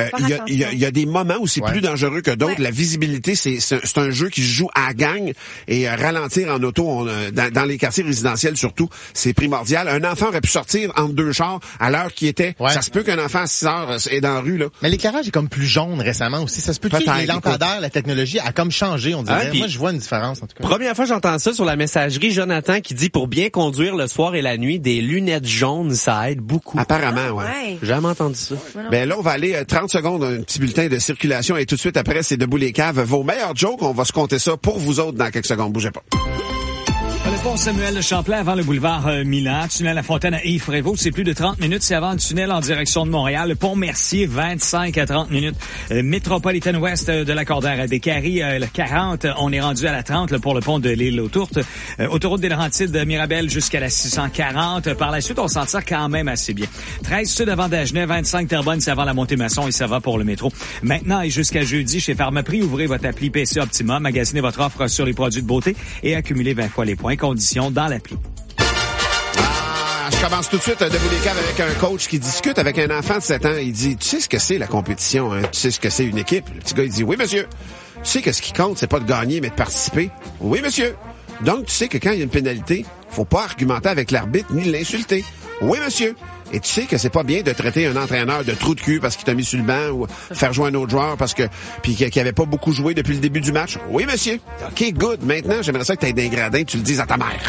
il y a des moments où c'est plus dangereux que d'autres. La visibilité, c'est un jeu qui se joue à gang et ralentir en auto, dans les quartiers résidentiels surtout, c'est primordial. Un enfant aurait pu sortir entre 2 chars à l'heure qui était. Ça se peut qu'un enfant à 6 heures est dans la rue, là. Mais l'éclairage est comme plus jaune récemment aussi. Ça se peut-tu que les lampadaires, la technologie a comme changé, on dirait. Moi, je vois une différence, en tout cas. Première fois j'entends ça sur la messagerie, Jonathan qui dit pour bien conduire le soir et la nuit, des lunettes jaunes, ça aide beaucoup. Apparemment, J'ai jamais entendu ça. Ben là, on va aller 30 secondes, un petit bulletin de circulation et tout de suite après, c'est Debout les caves. Vos meilleurs jokes, on va se compter ça pour vous autres dans quelques secondes. Bougez pas. Le pont Samuel de Champlain avant le boulevard Milan. Tunnel La Fontaine à Yves-Prévost, c'est plus de 30 minutes. C'est avant le tunnel en direction de Montréal. Le pont Mercier, 25 à 30 minutes. Métropolitaine Ouest de la Cordère à Descaries, le 40. On est rendu à la 30 pour le pont de l'île aux Tourtes. Autoroute des Laurentides de Mirabel jusqu'à la 640. Par la suite, on s'en tire quand même assez bien. 13 sud avant Dagenais, 25 Terrebonne, c'est avant la Montée-Masson et ça va pour le métro. Maintenant et jusqu'à jeudi, chez Pharmaprix, ouvrez votre appli PC Optima, magasinez votre offre sur les produits de beauté et accumulez 20 fois les points. Conditions dans l'appli. Je commence tout de suite Debout les caves avec un coach qui discute avec un enfant de 7 ans. Il dit, tu sais ce que c'est la compétition, hein? Tu sais ce que c'est une équipe? Le petit gars, il dit, oui, monsieur. Tu sais que ce qui compte, c'est pas de gagner, mais de participer? Oui, monsieur. Donc, tu sais que quand il y a une pénalité, faut pas argumenter avec l'arbitre ni l'insulter? Oui, monsieur. Et tu sais que c'est pas bien de traiter un entraîneur de trou de cul parce qu'il t'a mis sur le banc ou faire jouer un autre joueur parce que puis qu'il avait pas beaucoup joué depuis le début du match. Oui, monsieur. OK, good. Maintenant, j'aimerais ça que t'aies des gradins, tu le dises à ta mère.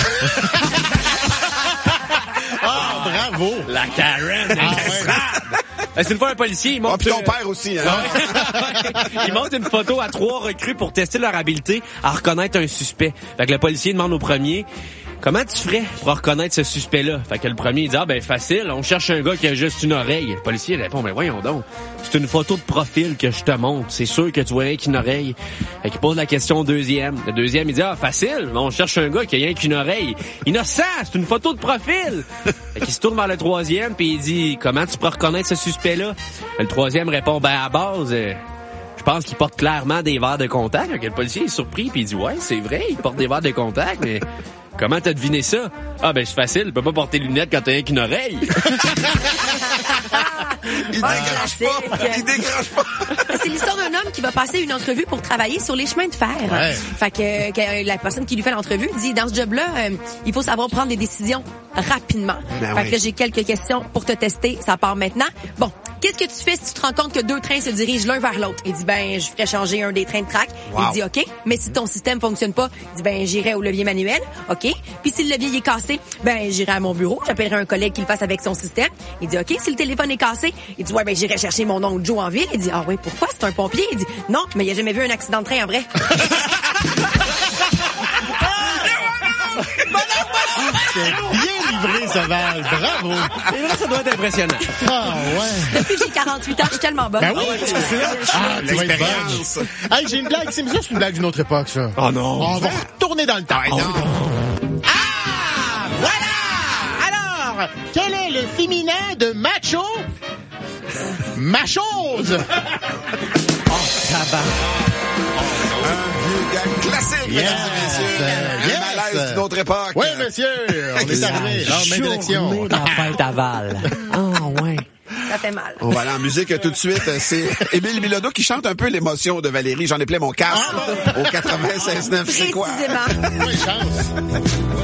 Bravo. La Karen. C'est une fois un policier, il monte... puis ton père aussi, hein? Il monte une photo à 3 recrues pour tester leur habileté à reconnaître un suspect. Fait que le policier demande au premier, comment tu ferais pour reconnaître ce suspect-là? Fait que le premier, il dit, facile, on cherche un gars qui a juste une oreille. Le policier répond, voyons donc, c'est une photo de profil que je te montre. C'est sûr que tu vois rien qu'une oreille. Fait qu'il pose la question au deuxième. Le deuxième, il dit, facile, on cherche un gars qui a rien qu'une oreille. Innocent, c'est une photo de profil. Fait qu'il se tourne vers le troisième, puis il dit, comment tu peux reconnaître ce suspect-là? Le troisième répond, à base, je pense qu'il porte clairement des verres de contact. Le policier est surpris, puis il dit, ouais, c'est vrai, il porte des verres de contact, mais comment t'as deviné ça? C'est facile, il peut pas porter de lunettes quand t'as rien qu'une oreille. Il décroche pas. C'est l'histoire d'un homme qui va passer une entrevue pour travailler sur les chemins de fer. Ouais. Fait que la personne qui lui fait l'entrevue dit, dans ce job-là, il faut savoir prendre des décisions rapidement. Fait que là, j'ai quelques questions pour te tester. Ça part maintenant. Bon, qu'est-ce que tu fais si tu te rends compte que 2 trains se dirigent l'un vers l'autre? Il dit, je ferais changer un des trains de track. Wow. Il dit, OK. Mais si ton système fonctionne pas, il dit, j'irai au levier manuel. OK. Puis si le levier est cassé, j'irai à mon bureau. J'appellerai un collègue qui le fasse avec son système. Il dit, OK. Si le téléphone est cassé, il dit, j'irai chercher mon oncle Joe en ville. Il dit, pourquoi? C'est un pompier. Il dit, non, mais il a jamais vu un accident de train en vrai. C'est bien livré, Val. Bravo. Et là, ça doit être impressionnant. Depuis que j'ai 48 ans, je suis tellement bonne. Tu vas être bonne. Hey, j'ai une blague. C'est une blague d'une autre époque, ça. Oh non. On va retourner dans le temps. Voilà! Alors, quel est le féminin de macho? Machose! Tabac. Un vieux gag classique, mesdames et messieurs. Un malaise d'une autre époque. Oui, monsieur. On est arrivé. Même élection. Journée de la fête à Val. Ça fait mal. On va aller en musique tout de suite. C'est Émile Bilodeau qui chante un peu l'émotion de Valérie. J'en ai plein mon casque au 96.9. C'est quoi? Précisément. Oui, chance.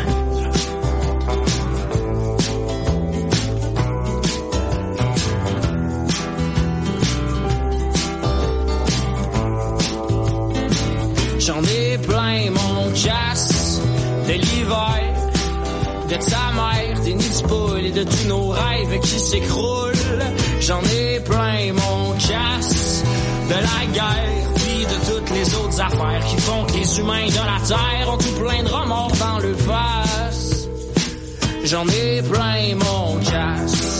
J'en ai plein mon casse de l'hiver, de ta mère, des nids de poules et de tous nos rêves qui s'écroulent. J'en ai plein mon casse de la guerre, puis de toutes les autres affaires qui font que les humains de la terre ont tout plein de remords dans le face. J'en ai plein mon casse.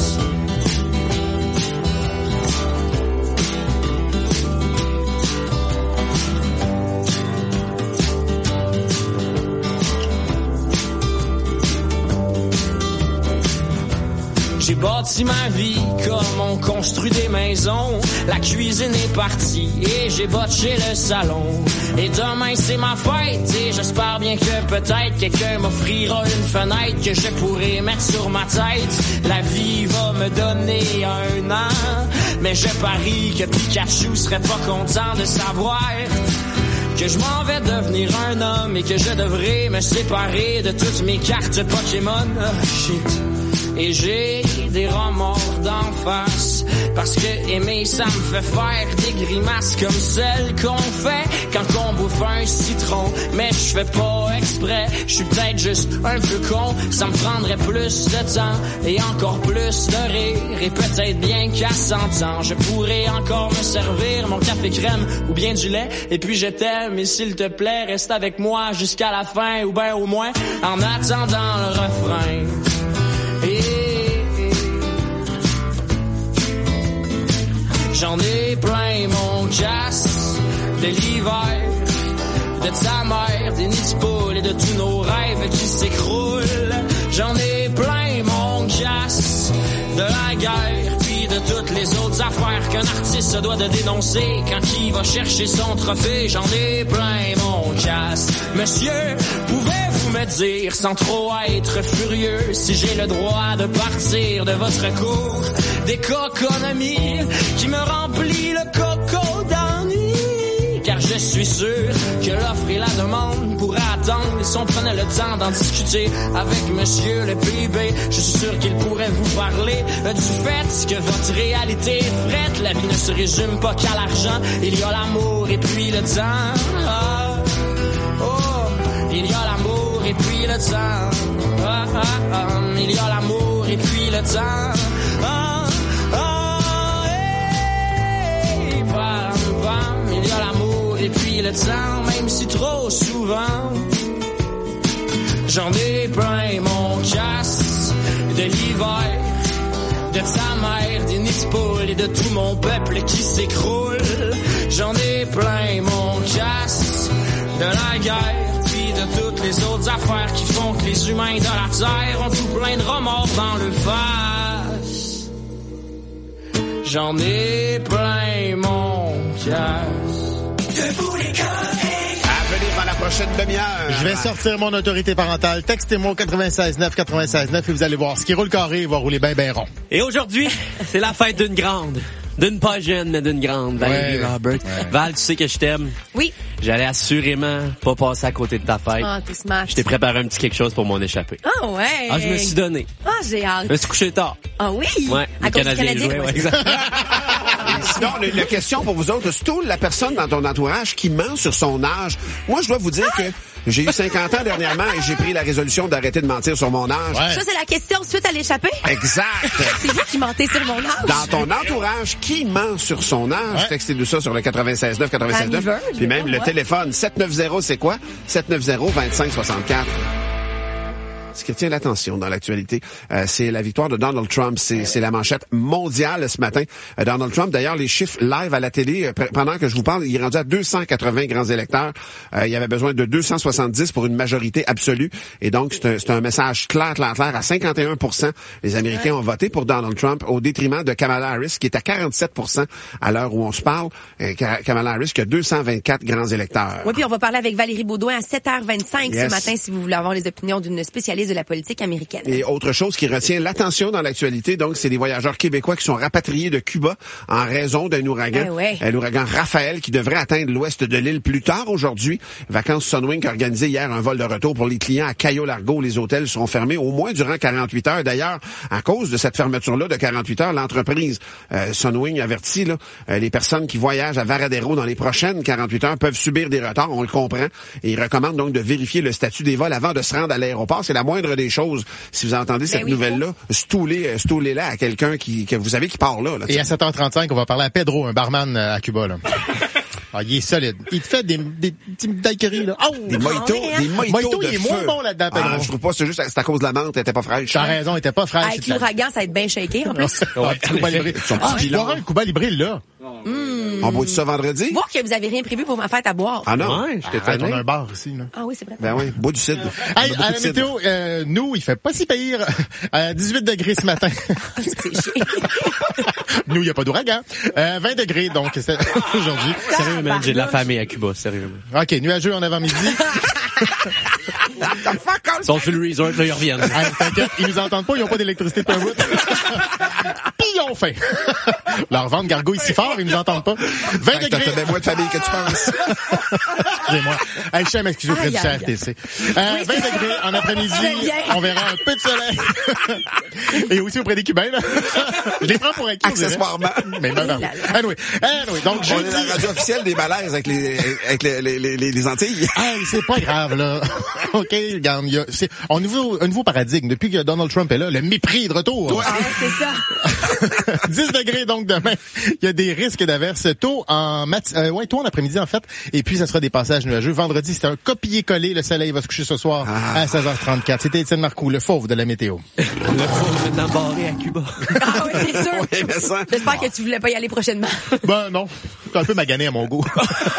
J'ai bâti ma vie comme on construit des maisons. La cuisine est partie et j'ai botché le salon. Et demain c'est ma fête et j'espère bien que peut-être quelqu'un m'offrira une fenêtre que je pourrai mettre sur ma tête. La vie va me donner 1 an, mais je parie que Pikachu serait pas content de savoir que je m'en vais devenir un homme et que je devrais me séparer de toutes mes cartes Pokémon. Shit. Et j'ai des remords d'en face, parce que aimer ça me fait faire des grimaces comme celles qu'on fait quand on bouffe un citron. Mais je fais pas exprès, je suis peut-être juste un peu con. Ça me prendrait plus de temps et encore plus de rire, et peut-être bien qu'à 100 ans je pourrais encore me servir mon café crème ou bien du lait. Et puis je t'aime et s'il te plaît reste avec moi jusqu'à la fin, ou bien au moins en attendant le refrain. J'en ai plein mon casse de l'hiver, de ta mère, des nids de poules et de tous nos rêves qui s'écroulent. J'en ai plein mon casse de la guerre, puis de toutes les autres affaires qu'un artiste se doit de dénoncer quand il va chercher son trophée. J'en ai plein mon casse. Monsieur, pouvez-vous me dire sans trop être furieux si j'ai le droit de partir de votre cours d'économie qui me remplit le coco d'ennui? Car je suis sûr que l'offre et la demande pourraient attendre, et si on prenait le temps d'en discuter avec monsieur le PIB, je suis sûr qu'il pourrait vous parler du fait que votre réalité est frette. La vie ne se résume pas qu'à l'argent, il y a l'amour et puis le temps. Ah, oh, il y a l'amour et puis le temps. Ah, ah, ah, il y a l'amour et puis le temps. Ah, il y a l'amour et puis le temps, même si trop souvent j'en ai plein de sa mère, des nids de poules et de tout mon peuple qui s'écroule. J'en ai plein mon casse de la guerre, puis de toutes les autres affaires qui font que les humains de la terre ont tout plein de remords dans le face. J'en ai plein mon casse. Debout les collègues. À venir dans la prochaine demi-heure. Je vais sortir mon autorité parentale. Textez-moi au 96.9 et vous allez voir. Ce qui roule carré, il va rouler bien rond. Et aujourd'hui, c'est la fête d'une grande. D'une pas jeune, mais d'une grande. Valérie Robert. Ouais. Val, tu sais que je t'aime. Oui. J'allais assurément pas passer à côté de ta fête. Ah, t'es smart. Je t'ai préparé un petit quelque chose pour m'en échapper. Ah ouais. Ah, je me suis donné. Ah, j'ai hâte. Je me suis couché tard. Ah oui? Ouais. À cause du Canadien. Ouais, exact. Sinon, la question pour vous autres, c'est tout la personne dans ton entourage qui ment sur son âge. Moi, je dois vous dire que j'ai eu 50 ans dernièrement et j'ai pris la résolution d'arrêter de mentir sur mon âge. Ouais. Ça, c'est la question suite à l'échappée? Exact. C'est vous qui mentez sur mon âge. Dans ton entourage, qui ment sur son âge? Ouais. Textez-nous ça sur le 96.9, 96.9. Puis même le téléphone, 790, c'est quoi? 790-2564. Ce qui retient l'attention dans l'actualité, c'est la victoire de Donald Trump. C'est la manchette mondiale ce matin. Donald Trump, d'ailleurs, les chiffres live à la télé, pendant que je vous parle, il est rendu à 280 grands électeurs. Il avait besoin de 270 pour une majorité absolue. Et donc, c'est un message clair. À 51%, les Américains ont voté pour Donald Trump au détriment de Kamala Harris, qui est à 47% à l'heure où on se parle. Kamala Harris qui a 224 grands électeurs. Oui, puis on va parler avec Valérie Baudouin à 7h25 ce matin, si vous voulez avoir les opinions d'une spécialiste de la politique américaine. Et autre chose qui retient l'attention dans l'actualité, donc, c'est des voyageurs québécois qui sont rapatriés de Cuba en raison d'un ouragan. L'ouragan Raphaël qui devrait atteindre l'ouest de l'île plus tard aujourd'hui. Vacances Sunwing a organisé hier un vol de retour pour les clients à Cayo Largo. Les hôtels seront fermés au moins durant 48 heures. D'ailleurs, à cause de cette fermeture-là de 48 heures, l'entreprise Sunwing avertit les personnes qui voyagent à Varadero dans les prochaines 48 heures peuvent subir des retards. On le comprend. Et il recommande donc de vérifier le statut des vols avant de se rendre à l'aéroport. C'est la moindre des choses. Si vous entendez cette nouvelle-là, stoulez-la à quelqu'un que vous savez qui part là. Et à 7h35, on va parler à Pedro, un barman à Cuba. Là. Ah, il est solide. Il te fait des petits daiquiris, là. Oh! Des mojitos de il est feu. moins bon là-dedans, Pedro. Je trouve pas, c'est juste, c'est à cause de la menthe, elle était pas fraîche. T'as raison, elle était pas fraîche. Avec l'ouragan, ça va être bien shaké, en plus. Je bois un Cuba Libre, là. On boit ça vendredi? Voir que vous avez rien prévu pour ma fête à boire. Ah non? Ouais, j'étais tanné. On a un bar ici, là. Ah oui, c'est vrai. Ben oui, bois du cidre. Hey, à la météo, nous, il fait pas si pire. 18 degrés ce matin. C'est chiant. Nous, il y a pas d'ouragan. 20 degrés, donc, c'est aujourd'hui. Sérieux, man, j'ai de la famille à Cuba, sérieux. OK, nuageux en avant-midi. Ils sont sur le resort, là, ils reviennent. Hey, t'inquiète, ils nous entendent pas, ils ont pas d'électricité de bout. Puis ils ont faim. Leur ventre gargouille si fort, ils nous entendent pas. 20 degrés. T'as bien moins de famille que tu penses. Excusez-moi. Hey, je sais m'excuser auprès du CRTC. 20 degrés en après-midi. On verra un peu de soleil. Et aussi auprès des Cubains, là. Je les prends pour acquis. Accessoirement. Mais non. Anyway, donc, on est la radio officielle des malaises avec les Antilles. Hey, c'est pas grave, là. OK, regarde, c'est un nouveau paradigme. Depuis que Donald Trump est là, le mépris de retour. Ah, c'est ça. 10 degrés, donc, demain. Il y a des risques d'averses tôt en tôt en après-midi, en fait. Et puis, ça sera des passages nuageux. Vendredi, c'est un copier-coller. Le soleil va se coucher ce soir à 16h34. C'était Étienne Marcoux, le fauve de la météo. Le fauve est embarré à Cuba. Ah oui, c'est sûr. Oui, j'espère que tu voulais pas y aller prochainement. Ben, non. C'est un peu magané à mon goût.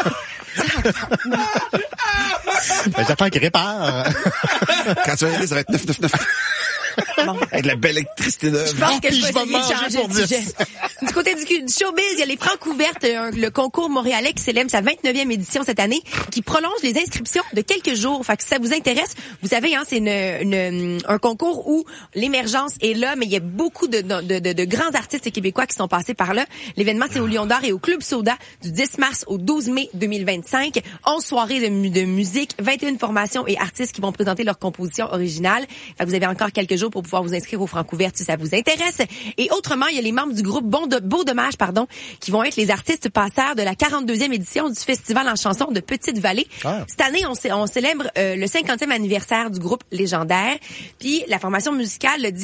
Ben, j'attends qu'il répare. Quand tu vas y aller, ça va être 999. Bon. Avec la belle électricité de... Je pense que je vais essayer de changer de sujet. Du côté du showbiz, il y a les Francs ouvertes, le concours montréalais qui célèbre sa 29e édition cette année, qui prolonge les inscriptions de quelques jours. Fait que si ça vous intéresse, vous savez, c'est un concours où l'émergence est là, mais il y a beaucoup de grands artistes québécois qui sont passés par là. L'événement, c'est au Lion d'Or et au Club Soda du 10 mars au 12 mai 2025. 11 soirées de musique, 21 formations et artistes qui vont présenter leur composition originale. Fait que vous avez encore quelques jours pour pouvoir vous inscrire aux Francs ouvertes si ça vous intéresse. Et autrement, il y a les membres du groupe Beau Dommage, qui vont être les artistes passeurs de la 42e édition du Festival en chanson de Petite-Vallée. Ah. Cette année, on célèbre le 50e anniversaire du groupe légendaire. Puis la formation musicale dit,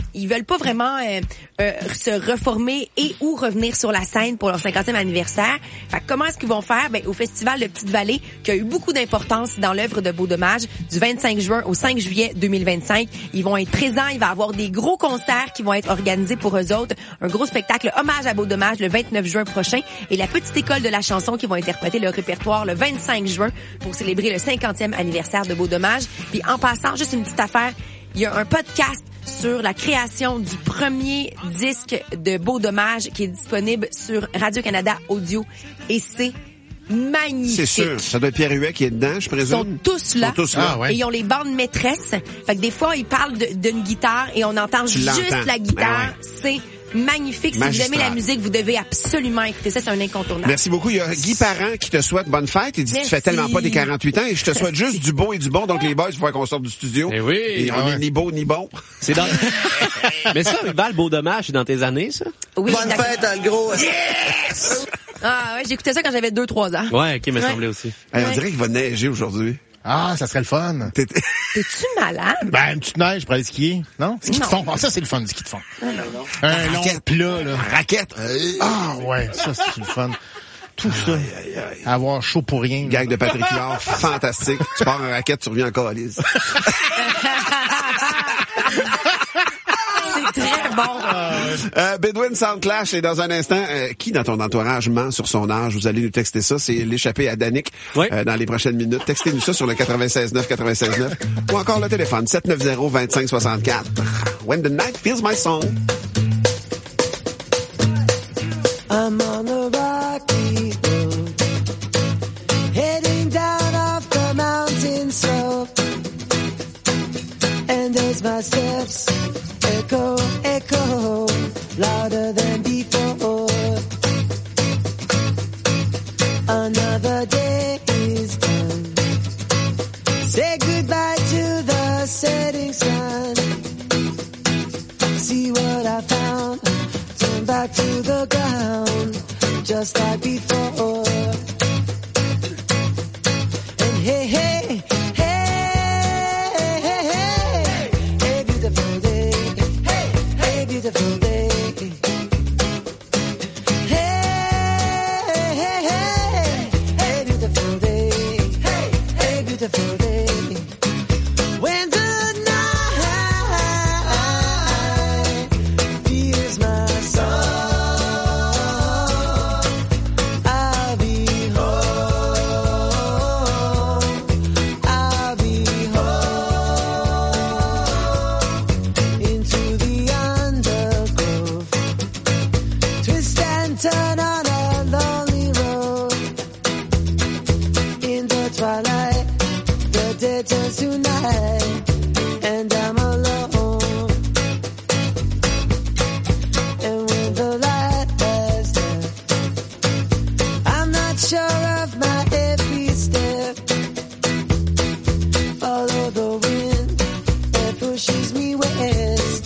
ils veulent pas vraiment se reformer et ou revenir sur la scène pour leur 50e anniversaire. Fait que comment est-ce qu'ils vont faire? Ben, au Festival de Petite-Vallée, qui a eu beaucoup d'importance dans l'œuvre de Beau Dommage, du 25 juin au 5 juillet 2025. Ils vont être présents. Il va y avoir des gros concerts qui vont être organisés pour eux autres. Un gros spectacle hommage à Beau Dommage le 29 juin prochain. Et la Petite École de la chanson qui vont interpréter le répertoire le 25 juin pour célébrer le 50e anniversaire de Beau Dommage. Puis en passant, juste une petite affaire, il y a un podcast sur la création du premier disque de Beau Dommage qui est disponible sur Radio-Canada Audio. Et c'est magnifique. C'est sûr. Ça doit être Pierre Huet qui est dedans, je présume. Ils sont tous là. Ah, ouais. Et ils ont les bandes maîtresses. Fait que des fois, ils parlent d'une guitare et on entend juste la guitare. Ben ouais. C'est magnifique. Magistral. Si vous aimez la musique, vous devez absolument écouter ça. C'est un incontournable. Merci beaucoup. Il y a Guy Parent qui te souhaite bonne fête. Il dit, tu fais tellement pas des 48 ans et je te souhaite juste du beau et du bon. Donc, les boys, il faut qu'on sorte du studio. Eh oui. Et on est ni beau ni bon. C'est dans... Mais ça, Val, Beau Dommage, c'est dans tes années, ça? Oui. Bonne fête, le gros. Yes! Ah ouais, j'écoutais ça quand j'avais 2-3 ans. Ouais, ok, me semblait aussi. Hey, on dirait qu'il va neiger aujourd'hui. Ah, ça serait le fun. T'es-tu malade? Ben, une petite neige pour aller skier, non? Ski de fond. Ah, ça, c'est le fun du ski de fond. Un long plat, là. Raquette. Ah, ouais, ça, c'est le fun. Tout ça. Avoir chaud pour rien. Gag de Patrick Lard, fantastique. Tu pars en raquette, tu reviens en calice. C'est très bon. Bedouin Soundclash est dans un instant. Qui dans ton entourage ment sur son âge? Vous allez nous texter ça. C'est l'échappée à Danick dans les prochaines minutes. Textez-nous ça sur le 96.9 ou encore le téléphone 790-2564. When the night feels my song. I'm on a rocky road, heading down off the mountain slope, and as my steps echo, echo, louder than before. Another day is done. Say goodbye to the setting sun. See what I found. Turn back to the ground, just like before. And hey, hey, hey, hey, hey, hey, beautiful day. Hey, beautiful day. Hey, hey, hey, hey, beautiful day. Hey, beautiful day. When the night feels my soul, I'll be home. I'll be home. Into the undergrowth, twist and turn on a lonely road. In the twilight, the day turns to night, and I'm alone. And when the light has left, I'm not sure